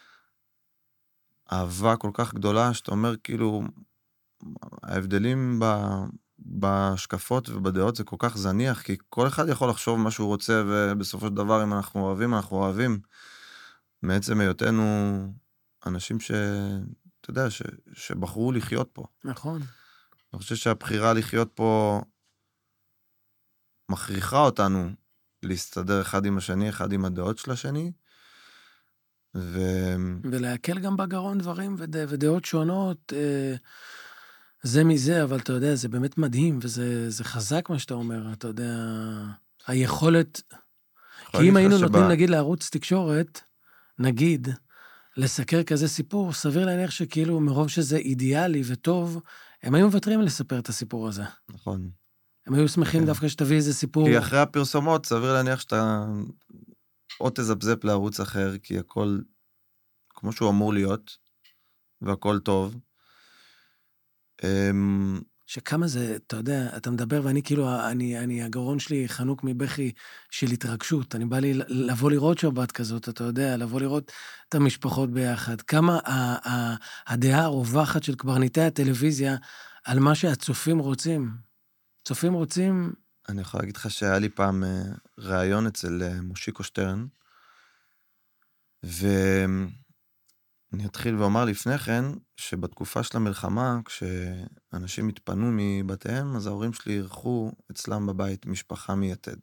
Speaker 2: אהבה כל כך גדולה, שאתה אומר כאילו, ההבדלים ב... בשקפות ובדעות זה כל כך זניח, כי כל אחד יכול לחשוב מה שהוא רוצה, ובסופו של דבר אם אנחנו אוהבים, אנחנו אוהבים. מעצם היותנו אנשים ש... אתה יודע, ש... שבחרו לחיות פה.
Speaker 1: נכון.
Speaker 2: אני חושב שהבחירה לחיות פה מכריחה אותנו להסתדר אחד עם השני, אחד עם הדעות של השני, ו...
Speaker 1: ולהקל גם בגרון דברים וד... ודעות שונות, אה... זה מזה, אבל אתה יודע, זה באמת מדהים, וזה זה חזק מה שאתה אומר, אתה יודע, היכולת... כי אם היינו נותנים, נגיד, לערוץ תקשורת, נגיד, לסקר כזה סיפור, סביר להניח שכאילו מרוב שזה אידיאלי וטוב, הם היו מוותרים לספר את הסיפור הזה.
Speaker 2: נכון.
Speaker 1: הם היו שמחים דווקא שתביא איזה סיפור...
Speaker 2: כי אחרי הפרסומות, סביר להניח שאתה או תזפזפ לערוץ אחר, כי הכל כמו שהוא אמור להיות, והכל טוב.
Speaker 1: שכמה זה, אתה יודע, אתה מדבר, ואני כאילו, אני, אני, הגרון שלי חנוק מבכי של התרגשות. אני בא לי לבוא לראות שבת כזאת, אתה יודע, לבוא לראות את המשפחות ביחד. כמה ה, ה, הדעה הרווחת של קברניטי הטלוויזיה על מה שהצופים רוצים. צופים רוצים...
Speaker 2: אני יכול להגיד לך שהיה לי פעם ראיון אצל מושיקו שטרן, ואני אתחיל ואומר לפני כן, שבתקופה של המלחמה, כשאנשים התפנו מבתיהם, אז ההורים שלי ערכו אצלם בבית משפחה מייתד.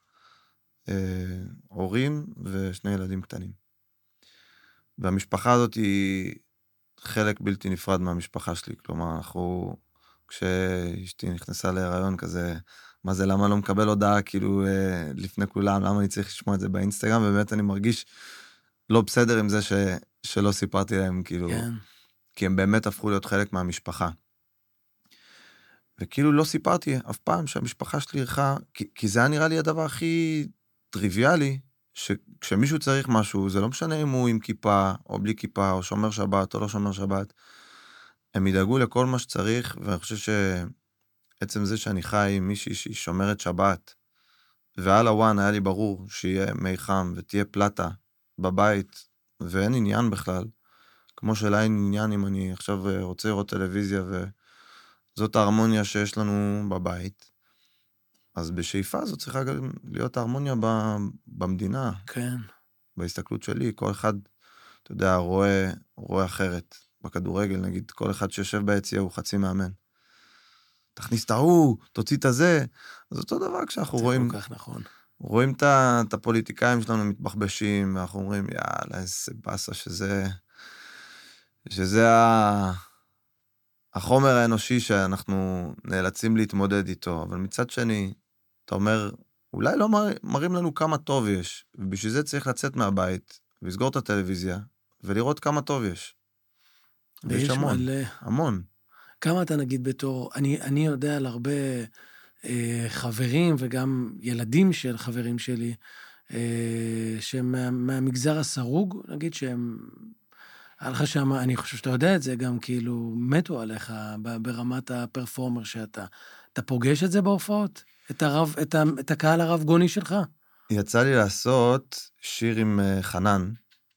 Speaker 2: הורים ושני ילדים קטנים. והמשפחה הזאת היא חלק בלתי נפרד מהמשפחה שלי, כלומר, אנחנו, כשאשתי נכנסה להיריון כזה, מה זה, למה לא מקבל הודעה, כאילו, לפני כולם, למה אני צריך לשמוע את זה באינסטגרם, ובאמת אני מרגיש לא בסדר עם זה ש, שלא סיפרתי להם, כאילו,
Speaker 1: כן.
Speaker 2: כי הם באמת הפכו להיות חלק מהמשפחה. וכאילו לא סיפרתי אף פעם שהמשפחה שלי ערכה, כי, כי זה היה נראה לי הדבר הכי טריוויאלי, שכשמישהו צריך משהו, זה לא משנה אם הוא עם כיפה, או בלי כיפה, או שומר שבת, או לא שומר שבת, הם ידאגו לכל מה שצריך, ואני חושב שעצם זה שאני חי עם מישהי שהיא שומרת שבת, ועל הוואן היה לי ברור שיהיה מי חם, ותהיה פלטה בבית, ואין עניין בכלל, כמו שאלה אין עניין אם אני עכשיו רוצה לראות טלוויזיה, וזאת ההרמוניה שיש לנו בבית, אז בשאיפה הזאת צריכה גם להיות ההרמוניה במדינה.
Speaker 1: כן.
Speaker 2: בהסתכלות שלי, כל אחד, אתה יודע, רואה, רואה אחרת. בכדורגל, נגיד, כל אחד שיושב ביציע הוא חצי מאמן. תכניס את ההוא, תוציא את הזה. אז אותו דבר כשאנחנו רואים...
Speaker 1: זה כל כך נכון.
Speaker 2: רואים את, את הפוליטיקאים שלנו מתבחבשים, ואנחנו אומרים, יאללה, איזה בסה שזה... שזה ה... החומר האנושי שאנחנו נאלצים להתמודד איתו. אבל מצד שני, אתה אומר, אולי לא מראים לנו כמה טוב יש, ובשביל זה צריך לצאת מהבית, ולסגור את הטלוויזיה, ולראות כמה טוב יש. ויש המון, מלא. המון.
Speaker 1: כמה אתה נגיד בתור, אני, אני יודע על הרבה אה, חברים, וגם ילדים של חברים שלי, אה, שהם מה, מהמגזר הסרוג, נגיד שהם, עליך שם, אני חושב שאתה יודע את זה, גם כאילו מתו עליך ברמת הפרפורמר שאתה. אתה פוגש את זה בהופעות? את, הרב, את, ה, את הקהל הרב גוני שלך?
Speaker 2: יצא לי לעשות שיר עם חנן,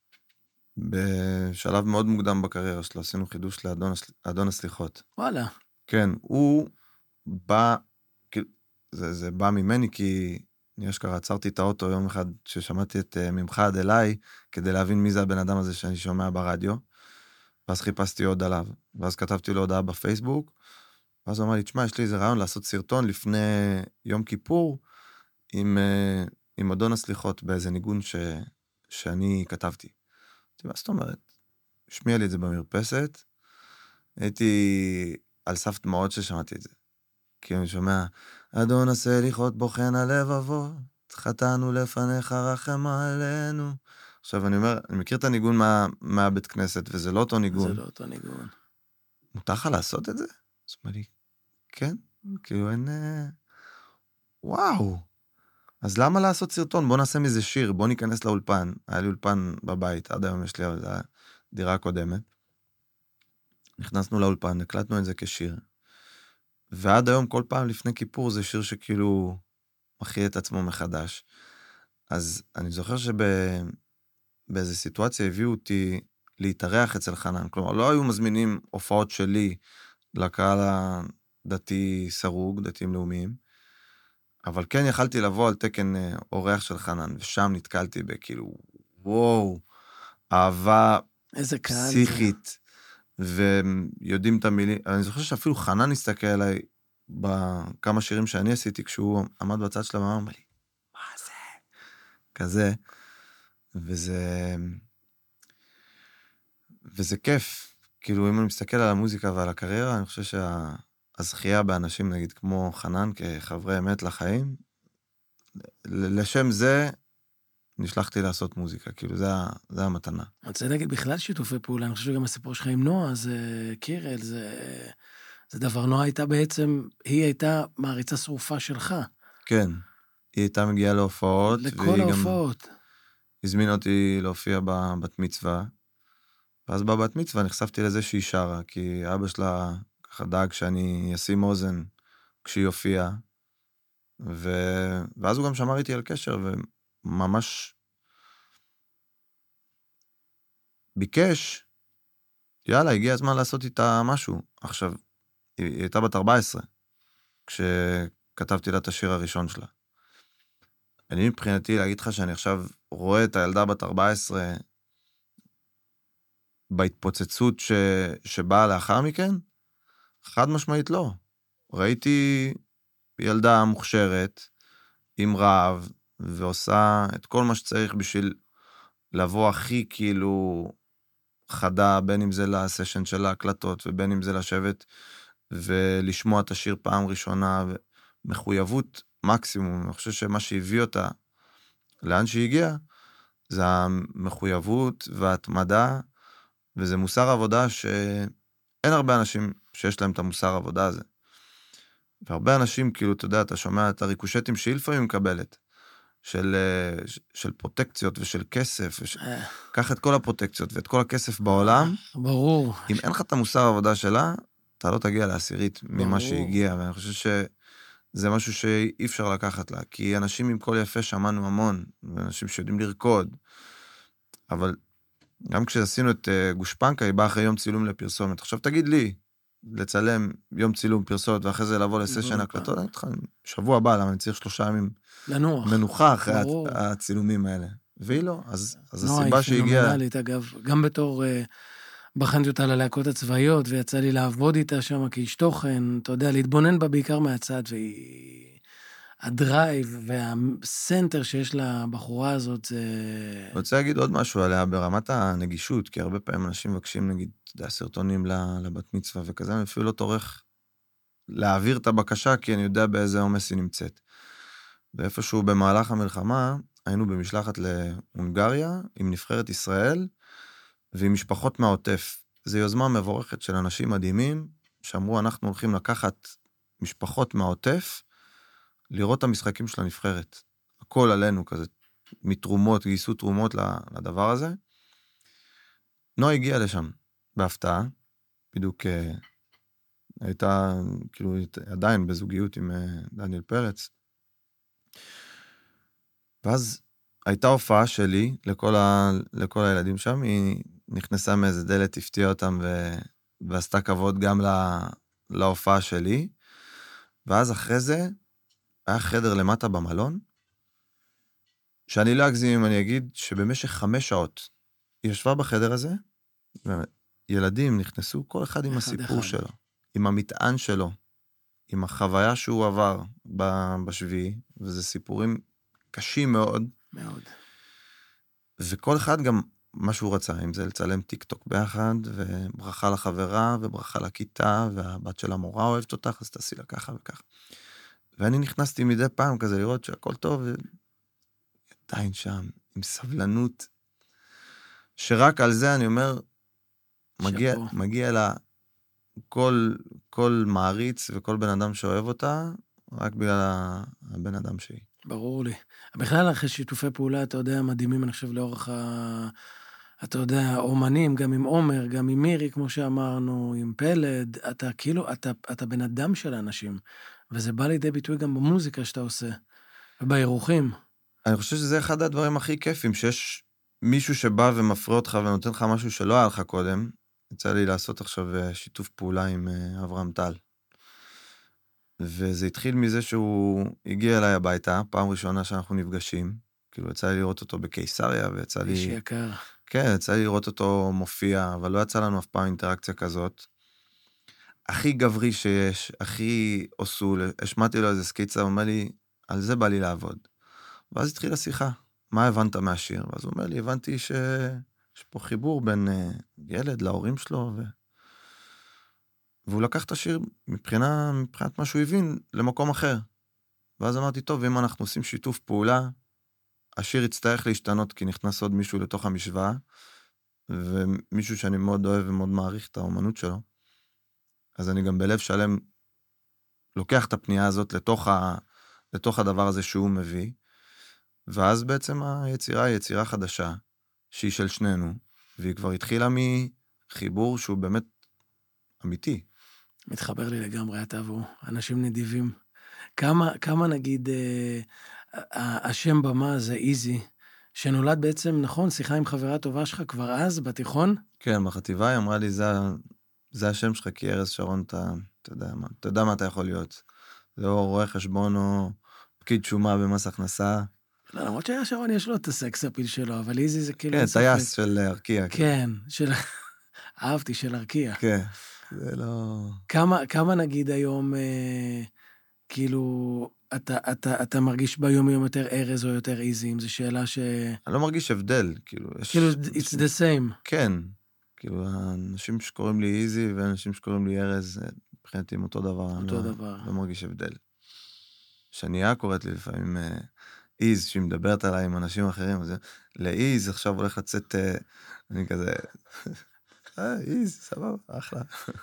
Speaker 2: בשלב מאוד מוקדם בקריירה שלו, עשינו חידוש לאדון הסליחות.
Speaker 1: וואלה.
Speaker 2: כן, הוא בא, זה, זה בא ממני, כי אני אשכרה עצרתי את האוטו יום אחד, ששמעתי את ממך עד אליי, כדי להבין מי זה הבן אדם הזה שאני שומע ברדיו, ואז חיפשתי עוד עליו, ואז כתבתי לו הודעה בפייסבוק, ואז הוא אמר לי, תשמע, יש לי איזה רעיון לעשות סרטון לפני יום כיפור, עם עם אדון הסליחות באיזה ניגון ש... שאני כתבתי. מה זאת אומרת? השמיע לי את זה במרפסת, הייתי על סף דמעות ששמעתי את זה. כי אני שומע, אדון הסליחות בוחן הלבבות, חטאנו לפניך רחם עלינו. עכשיו אני אומר, אני מכיר את הניגון מה, מהבית כנסת, וזה לא אותו ניגון.
Speaker 1: זה לא אותו ניגון.
Speaker 2: מותר לך לעשות את זה? זאת אומרת לי, כן, כאילו אין... וואו. אז למה לעשות סרטון? בוא נעשה מזה שיר, בוא ניכנס לאולפן. היה לי אולפן בבית, עד היום יש לי דירה הקודמת. נכנסנו לאולפן, הקלטנו את זה כשיר. ועד היום כל פעם לפני כיפור זה שיר שכאילו מכיל את עצמו מחדש. אז אני זוכר שבאיזו סיטואציה הביאו אותי להתארח אצל חנן. כלומר, לא היו מזמינים הופעות שלי לקהל הדתי סרוג, דתיים לאומיים, אבל כן יכלתי לבוא על תקן אורח של חנן, ושם נתקלתי בכאילו, וואו, אהבה
Speaker 1: איזה קהל
Speaker 2: פסיכית, ויודעים את המילים. אני זוכר שאפילו חנן הסתכל עליי בכמה שירים שאני עשיתי, כשהוא עמד בצד של המאמר, אמר לי, מה זה? כזה, וזה, וזה כיף. כאילו, אם אני מסתכל על המוזיקה ועל הקריירה, אני חושב שהזכייה באנשים, נגיד, כמו חנן, כחברי אמת לחיים, לשם זה נשלחתי לעשות מוזיקה, כאילו, זה, זה המתנה.
Speaker 1: אני רוצה להגיד בכלל שיתופי פעולה, אני חושב שגם הסיפור שלך עם נועה, זה קירל, זה, זה דבר, נועה הייתה בעצם, היא הייתה מעריצה שרופה שלך.
Speaker 2: כן, היא הייתה מגיעה להופעות.
Speaker 1: לכל ההופעות.
Speaker 2: הזמין אותי להופיע בבת מצווה, ואז בבת מצווה נחשפתי לזה שהיא שרה, כי אבא שלה ככה דאג שאני אשים אוזן כשהיא הופיעה, ו... ואז הוא גם שמר איתי על קשר, וממש ביקש, יאללה, הגיע הזמן לעשות איתה משהו. עכשיו, היא, היא הייתה בת ארבע עשרה, כשכתבתי לה את השיר הראשון שלה. אני מבחינתי להגיד לך שאני עכשיו רואה את הילדה בת ארבע עשרה בהתפוצצות ש... שבאה לאחר מכן, חד משמעית לא. ראיתי ילדה מוכשרת, עם רעב, ועושה את כל מה שצריך בשביל לבוא הכי כאילו חדה, בין אם זה לסשן של ההקלטות, ובין אם זה לשבת ולשמוע את השיר פעם ראשונה, ומחויבות מקסימום. אני חושב שמה שהביא אותה לאן שהיא הגיעה, זה המחויבות וההתמדה, וזה מוסר עבודה שאין הרבה אנשים שיש להם את המוסר העבודה הזה. והרבה אנשים, כאילו, אתה יודע, אתה שומע את הריקושטים שהיא לפעמים מקבלת, של, של פרוטקציות ושל כסף, וש... קח את כל הפרוטקציות ואת כל הכסף בעולם.
Speaker 1: ברור.
Speaker 2: אם אין לך את המוסר העבודה שלה, אתה לא תגיע לעשירית ממה שהגיע, ואני חושב שזה משהו שאי אפשר לקחת לה, כי אנשים עם כל יפה שמענו המון, ואנשים שיודעים לרקוד, אבל גם כשעשינו את גושפנקה, היא באה אחרי יום צילום לפרסומת. עכשיו תגיד לי, לצלם יום צילום פרסומת, ואחרי זה לבוא לסשן הקלטות, אני אתך, שבוע הבא, למה אני צריך שלושה ימים
Speaker 1: לנוח.
Speaker 2: מנוחה אחרי הצילומים האלה. והיא לא, אז, אז
Speaker 1: נועה,
Speaker 2: הסיבה שהיא הגיעה...
Speaker 1: נועה, היא פנומנלית, אגב, גם בתור, בחנתי אותה ללהקות הצבאיות, ויצא לי לעבוד איתה שם כאיש תוכן, אתה יודע, להתבונן בה בעיקר מהצד, והיא... הדרייב והסנטר שיש לבחורה הזאת זה...
Speaker 2: אני רוצה להגיד עוד משהו עליה ברמת הנגישות, כי הרבה פעמים אנשים מבקשים, נגיד, סרטונים לבת מצווה וכזה, אני אפילו לא תורך להעביר את הבקשה, כי אני יודע באיזה עומס היא נמצאת. ואיפשהו במהלך המלחמה, היינו במשלחת להונגריה, עם נבחרת ישראל, ועם משפחות מהעוטף. זו יוזמה מבורכת של אנשים מדהימים, שאמרו, אנחנו הולכים לקחת משפחות מהעוטף, לראות את המשחקים של הנבחרת. הכל עלינו כזה, מתרומות, גייסו תרומות לדבר הזה. נועה הגיעה לשם, בהפתעה, בדיוק הייתה, כאילו, עדיין בזוגיות עם דניאל פרץ. ואז הייתה הופעה שלי לכל, ה, לכל הילדים שם, היא נכנסה מאיזה דלת, הפתיעה אותם ו, ועשתה כבוד גם לה, להופעה שלי. ואז אחרי זה, היה חדר למטה במלון, שאני לא אגזים אם אני אגיד שבמשך חמש שעות היא ישבה בחדר הזה, וילדים נכנסו, כל אחד עם הסיפור אחד. שלו, עם המטען שלו, עם החוויה שהוא עבר בשביעי, וזה סיפורים קשים מאוד.
Speaker 1: מאוד.
Speaker 2: וכל אחד גם מה שהוא רצה, אם זה לצלם טיק טוק ביחד, וברכה לחברה, וברכה לכיתה, והבת של המורה אוהבת אותך, אז תעשי לה ככה וככה. ואני נכנסתי מדי פעם כזה לראות שהכל טוב, ועדיין שם, עם סבלנות, שרק על זה אני אומר, מגיע, מגיע לה כל, כל מעריץ וכל בן אדם שאוהב אותה, רק בגלל הבן אדם שהיא.
Speaker 1: ברור לי. בכלל אחרי שיתופי פעולה, אתה יודע, מדהימים, אני חושב, לאורך ה... אתה יודע, אומנים, גם עם עומר, גם עם מירי, כמו שאמרנו, עם פלד, אתה כאילו, אתה, אתה בן אדם של האנשים, וזה בא לידי ביטוי גם במוזיקה שאתה עושה, ובאירוחים.
Speaker 2: אני חושב שזה אחד הדברים הכי כיפים, שיש מישהו שבא ומפריע אותך ונותן לך משהו שלא היה לך קודם. יצא לי לעשות עכשיו שיתוף פעולה עם אברהם טל. וזה התחיל מזה שהוא הגיע אליי הביתה, פעם ראשונה שאנחנו נפגשים, כאילו יצא לי לראות אותו בקיסריה, ויצא לי...
Speaker 1: איש יקר.
Speaker 2: כן, יצא לי לראות אותו מופיע, אבל לא יצא לנו אף פעם אינטראקציה כזאת. הכי גברי שיש, הכי אוסול, השמעתי לו איזה סקיצה, הוא אומר לי, על זה בא לי לעבוד. ואז התחילה שיחה, מה הבנת מהשיר? ואז הוא אומר לי, הבנתי שיש פה חיבור בין ילד להורים שלו, ו... והוא לקח את השיר מבחינה, מבחינת מה שהוא הבין למקום אחר. ואז אמרתי, טוב, אם אנחנו עושים שיתוף פעולה, השיר יצטרך להשתנות, כי נכנס עוד מישהו לתוך המשוואה, ומישהו שאני מאוד אוהב ומאוד מעריך את האומנות שלו. אז אני גם בלב שלם לוקח את הפנייה הזאת לתוך, ה... לתוך הדבר הזה שהוא מביא, ואז בעצם היצירה היא יצירה חדשה, שהיא של שנינו, והיא כבר התחילה מחיבור שהוא באמת אמיתי.
Speaker 1: מתחבר לי לגמרי, אתה והוא, אנשים נדיבים. כמה, כמה נגיד, אה, השם במה זה איזי, שנולד בעצם, נכון, שיחה עם חברה טובה שלך כבר אז, בתיכון?
Speaker 2: כן, בחטיבה היא אמרה לי, זה, זה השם שלך, כי ארז שרון, אתה, אתה יודע מה, אתה יודע מה אתה יכול להיות. זה או רואה חשבון או פקיד שומה במס הכנסה.
Speaker 1: לא, למרות שהיה שרון יש לו את הסקס אפיל שלו, אבל איזי זה כאילו...
Speaker 2: כן, טייס של ארקיע.
Speaker 1: כן, של... אהבתי, של ארקיע.
Speaker 2: כן, זה לא...
Speaker 1: כמה, כמה נגיד היום, אה, כאילו, אתה, אתה, אתה מרגיש ביום יום יותר ארז או יותר איזי, אם זו שאלה ש...
Speaker 2: אני לא מרגיש הבדל, כאילו, יש...
Speaker 1: כאילו, it's the same.
Speaker 2: כן, כאילו, האנשים שקוראים לי איזי ואנשים שקוראים לי ארז, מבחינתי עם אותו דבר.
Speaker 1: אותו
Speaker 2: לא,
Speaker 1: דבר.
Speaker 2: לא מרגיש הבדל. שנייה קוראת לי לפעמים אה, איז, שהיא מדברת עליי עם אנשים אחרים, אז לאיז עכשיו הולך לצאת, אה, אני כזה, אה, איז, סבבה, אחלה.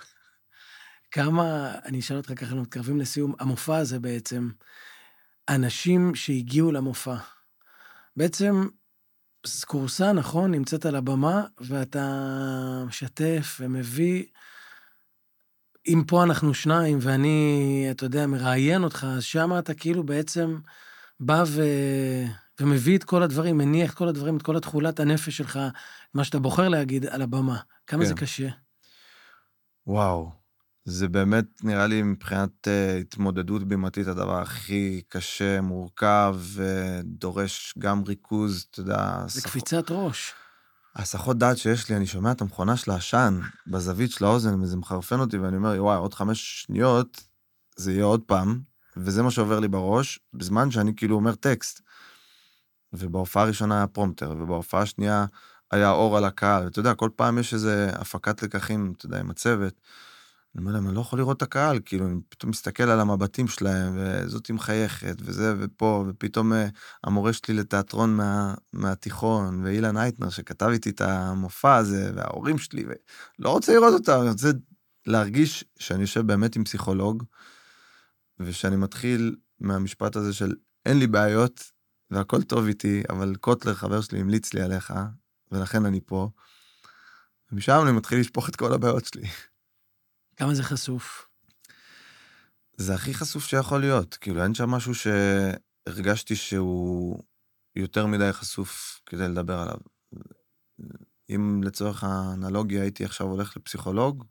Speaker 1: כמה, אני אשאל אותך ככה, אנחנו מתקרבים לסיום, המופע הזה בעצם, אנשים שהגיעו למופע, בעצם, קורסה, נכון, נמצאת על הבמה, ואתה משתף ומביא, אם פה אנחנו שניים, ואני, אתה יודע, מראיין אותך, אז שמה אתה כאילו בעצם בא ו... ומביא את כל הדברים, מניח את כל הדברים, את כל התכולת הנפש שלך, מה שאתה בוחר להגיד על הבמה. כמה
Speaker 2: כן.
Speaker 1: זה קשה?
Speaker 2: וואו, זה באמת נראה לי מבחינת uh, התמודדות בימתית, הדבר הכי קשה, מורכב, ודורש גם ריכוז, אתה יודע...
Speaker 1: זה
Speaker 2: סח...
Speaker 1: קפיצת ראש.
Speaker 2: הסחות דעת שיש לי, אני שומע את המכונה של העשן, בזווית של האוזן, וזה מחרפן אותי, ואני אומר, וואי, עוד חמש שניות, זה יהיה עוד פעם, וזה מה שעובר לי בראש, בזמן שאני כאילו אומר טקסט. ובהופעה הראשונה היה פרומטר, ובהופעה השנייה היה אור על הקהל, ואתה יודע, כל פעם יש איזה הפקת לקחים, אתה יודע, עם הצוות, אני אומר להם, אני לא יכול לראות את הקהל, כאילו, אני פתאום מסתכל על המבטים שלהם, וזאת היא מחייכת, וזה, ופה, ופתאום המורה שלי לתיאטרון מה, מהתיכון, ואילן אייטנר, שכתב איתי את המופע הזה, וההורים שלי, ולא רוצה לראות אותם, אני רוצה להרגיש שאני יושב באמת עם פסיכולוג, ושאני מתחיל מהמשפט הזה של, אין לי בעיות, והכל טוב איתי, אבל קוטלר, חבר שלי, המליץ לי עליך, ולכן אני פה, ומשם אני מתחיל לשפוך את כל הבעיות שלי.
Speaker 1: כמה זה חשוף?
Speaker 2: זה הכי חשוף שיכול להיות, כאילו אין שם משהו שהרגשתי שהוא יותר מדי חשוף כדי לדבר עליו. אם לצורך האנלוגיה הייתי עכשיו הולך לפסיכולוג,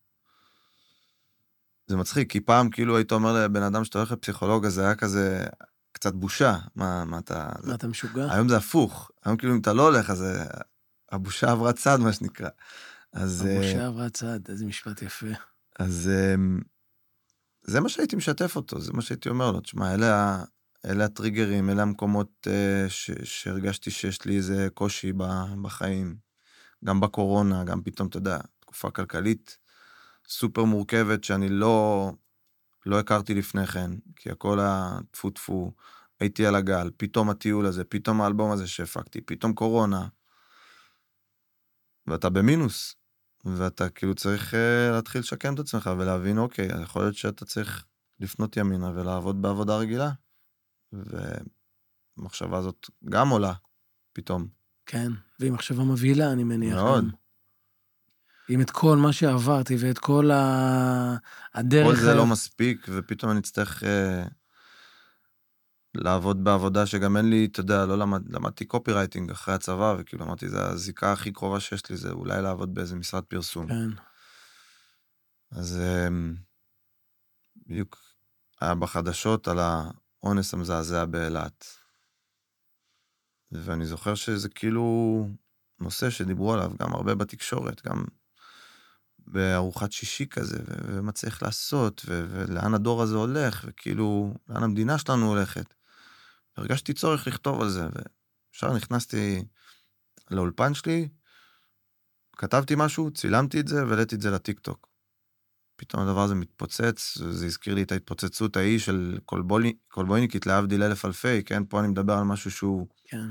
Speaker 2: זה מצחיק, כי פעם כאילו היית אומר לבן אדם שאתה הולך לפסיכולוג, אז זה היה כזה קצת בושה, מה, מה אתה...
Speaker 1: מה אתה משוגע?
Speaker 2: היום זה הפוך, היום כאילו אם אתה לא הולך, אז הבושה עברה צד, מה שנקרא. אז...
Speaker 1: הבושה עברה צד, איזה משפט יפה.
Speaker 2: אז זה מה שהייתי משתף אותו, זה מה שהייתי אומר לו, תשמע, אלה, אלה הטריגרים, אלה המקומות uh, ש, שהרגשתי שיש לי איזה קושי בחיים. גם בקורונה, גם פתאום, אתה יודע, תקופה כלכלית סופר מורכבת שאני לא, לא הכרתי לפני כן, כי הכל הטפו טפו, הייתי על הגל, פתאום הטיול הזה, פתאום האלבום הזה שהפקתי, פתאום קורונה, ואתה במינוס, ואתה כאילו צריך uh, להתחיל לשקם את עצמך ולהבין, אוקיי, יכול להיות שאתה צריך לפנות ימינה ולעבוד בעבודה רגילה, ומחשבה הזאת גם עולה, פתאום.
Speaker 1: כן, והיא מחשבה מבהילה, אני מניח.
Speaker 2: מאוד.
Speaker 1: גם. עם את כל מה שעברתי ואת כל ה... הדרך...
Speaker 2: כל זה לא מספיק, ופתאום אני אצטרך אה, לעבוד בעבודה שגם אין לי, אתה יודע, לא למד, למדתי קופי רייטינג אחרי הצבא, וכאילו אמרתי, זה הזיקה הכי קרובה שיש לי, זה אולי לעבוד באיזה משרד פרסום.
Speaker 1: כן.
Speaker 2: אז אה, בדיוק היה בחדשות על האונס המזעזע באילת. ואני זוכר שזה כאילו נושא שדיברו עליו גם הרבה בתקשורת, גם בארוחת שישי כזה, ומה צריך לעשות, ולאן הדור הזה הולך, וכאילו, לאן המדינה שלנו הולכת. הרגשתי צורך לכתוב על זה, וישר נכנסתי לאולפן שלי, כתבתי משהו, צילמתי את זה, והעליתי את זה לטיק טוק. פתאום הדבר הזה מתפוצץ, זה הזכיר לי את ההתפוצצות ההיא של קולבויניקית להבדיל אלף אלפי, כן? פה אני מדבר על משהו שהוא...
Speaker 1: כן.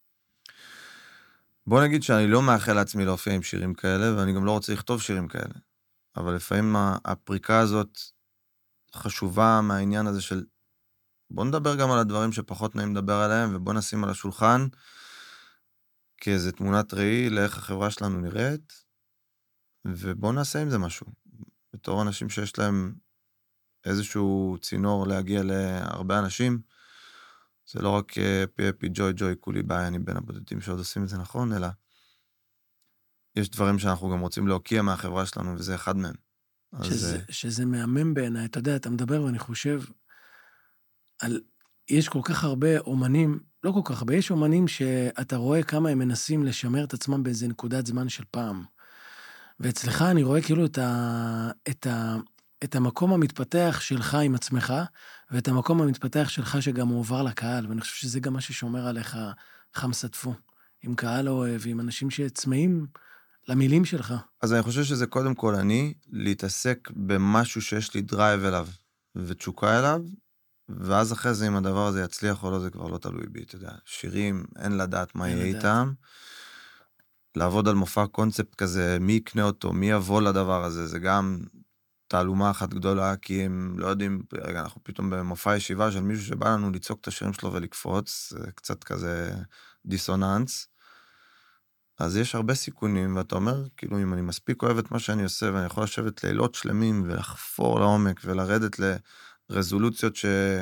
Speaker 2: בוא נגיד שאני לא מאחל לעצמי להופיע עם שירים כאלה, ואני גם לא רוצה לכתוב שירים כאלה. אבל לפעמים הפריקה הזאת חשובה מהעניין הזה של, בוא נדבר גם על הדברים שפחות נעים לדבר עליהם, ובוא נשים על השולחן, כאיזו תמונת ראי לאיך החברה שלנו נראית, ובוא נעשה עם זה משהו. בתור אנשים שיש להם איזשהו צינור להגיע להרבה אנשים, זה לא רק פי אפי ג'וי ג'וי כולי ביי, אני בין הבודדים שעוד עושים את זה נכון, אלא יש דברים שאנחנו גם רוצים להוקיע מהחברה שלנו, וזה אחד מהם.
Speaker 1: שזה,
Speaker 2: אז...
Speaker 1: שזה מהמם בעיניי, אתה יודע, אתה מדבר ואני חושב על, יש כל כך הרבה אומנים, לא כל כך הרבה, יש אומנים שאתה רואה כמה הם מנסים לשמר את עצמם באיזה נקודת זמן של פעם. ואצלך אני רואה כאילו את, ה, את, ה, את המקום המתפתח שלך עם עצמך, ואת המקום המתפתח שלך שגם מועבר לקהל, ואני חושב שזה גם מה ששומר עליך חם סטפו, עם קהל אוהב, עם אנשים שצמאים למילים שלך.
Speaker 2: אז אני חושב שזה קודם כל אני, להתעסק במשהו שיש לי דרייב אליו, ותשוקה אליו, ואז אחרי זה אם הדבר הזה יצליח או לא, זה כבר לא תלוי בי, אתה יודע. שירים, אין לדעת מה יהיה איתם. לעבוד על מופע קונספט כזה, מי יקנה אותו, מי יבוא לדבר הזה, זה גם תעלומה אחת גדולה, כי הם לא יודעים, רגע, אנחנו פתאום במופע ישיבה של מישהו שבא לנו לצעוק את השירים שלו ולקפוץ, זה קצת כזה דיסוננס. אז יש הרבה סיכונים, ואתה אומר, כאילו, אם אני מספיק אוהב את מה שאני עושה, ואני יכול לשבת לילות שלמים, ולחפור לעומק, ולרדת לרזולוציות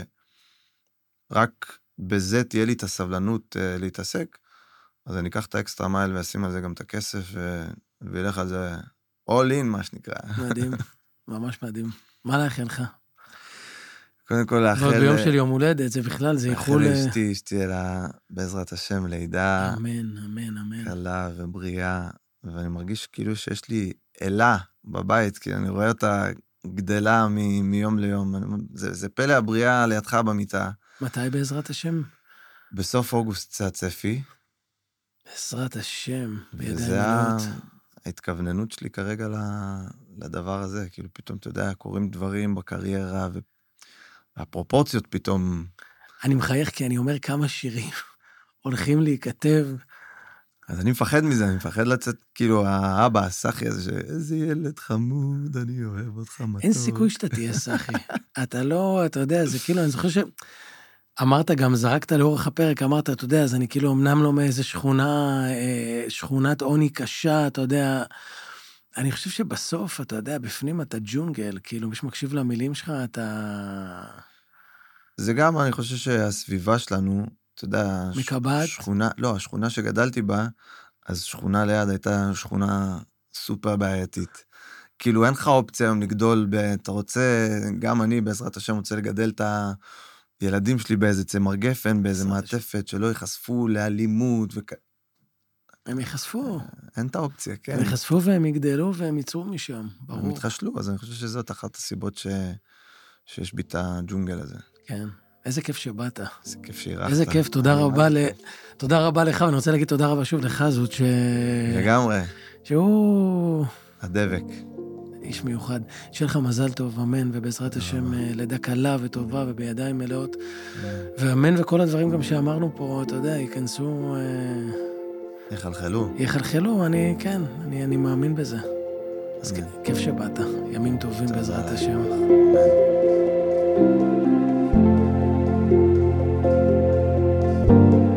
Speaker 2: שרק בזה תהיה לי את הסבלנות uh, להתעסק, אז אני אקח את האקסטרה מייל, ואשים על זה גם את הכסף, ו... וילך על זה all in, מה שנקרא.
Speaker 1: מדהים, ממש מדהים. מה לאחל לך?
Speaker 2: קודם כל לאחל...
Speaker 1: ועוד ביום של יום הולדת, זה בכלל, זה איחול...
Speaker 2: לאחל לאשתי, אשתי אלא בעזרת השם לידה.
Speaker 1: אמן, אמן, אמן.
Speaker 2: קלה ובריאה, ואני מרגיש כאילו שיש לי אלה בבית, כי אני רואה אותה גדלה מ- מיום ליום. זה, זה פלא הבריאה לידך במיטה.
Speaker 1: מתי בעזרת השם?
Speaker 2: בסוף אוגוסט זה הצפי.
Speaker 1: בעזרת השם, בידיים
Speaker 2: וזה
Speaker 1: מלאות.
Speaker 2: ההתכווננות שלי כרגע לדבר הזה. כאילו פתאום, אתה יודע, קורים דברים בקריירה, והפרופורציות פתאום...
Speaker 1: אני מחייך כי אני אומר כמה שירים הולכים להיכתב.
Speaker 2: אז אני מפחד מזה, אני מפחד לצאת, כאילו, האבא, הסחי הזה, שאיזה ילד חמוד, אני אוהב אותך מתוק.
Speaker 1: אין סיכוי שאתה תהיה סחי. אתה לא, אתה יודע, זה כאילו, אני זוכר ש... אמרת גם, זרקת לאורך הפרק, אמרת, אתה יודע, אז אני כאילו אמנם לא מאיזה שכונה, שכונת עוני קשה, אתה יודע, אני חושב שבסוף, אתה יודע, בפנים אתה ג'ונגל, כאילו, מי שמקשיב למילים שלך, אתה...
Speaker 2: זה גם, אני חושב שהסביבה שלנו, אתה יודע,
Speaker 1: מקבעת?
Speaker 2: שכונה, לא, השכונה שגדלתי בה, אז שכונה ליד הייתה שכונה סופר בעייתית. כאילו, אין לך אופציה היום לגדול, ב, אתה רוצה, גם אני בעזרת השם רוצה לגדל את הילדים שלי באיזה צמר גפן, באיזה מעטפת, שלא ייחשפו לאלימות וכ...
Speaker 1: הם יחשפו.
Speaker 2: אין את האופציה, כן.
Speaker 1: הם יחשפו והם יגדלו והם יצאו משם, ברור.
Speaker 2: הם יתחשלו, אז אני חושב שזאת אחת הסיבות ש... שיש בי את הג'ונגל הזה.
Speaker 1: כן, איזה כיף שבאת.
Speaker 2: איזה כיף שאירחת.
Speaker 1: איזה כיף, תודה רבה ל... תודה רבה לך, ואני רוצה להגיד תודה רבה שוב לך, זאת ש...
Speaker 2: לגמרי.
Speaker 1: שהוא...
Speaker 2: הדבק.
Speaker 1: איש מיוחד. שיהיה לך מזל טוב, אמן, ובעזרת השם לידה קלה וטובה ובידיים מלאות. ואמן וכל הדברים גם שאמרנו פה, אתה יודע, ייכנסו...
Speaker 2: יחלחלו.
Speaker 1: יחלחלו, אני, כן, אני, אני מאמין בזה. אז כיף שבאת. ימים טובים בעזרת השם.
Speaker 2: אמן.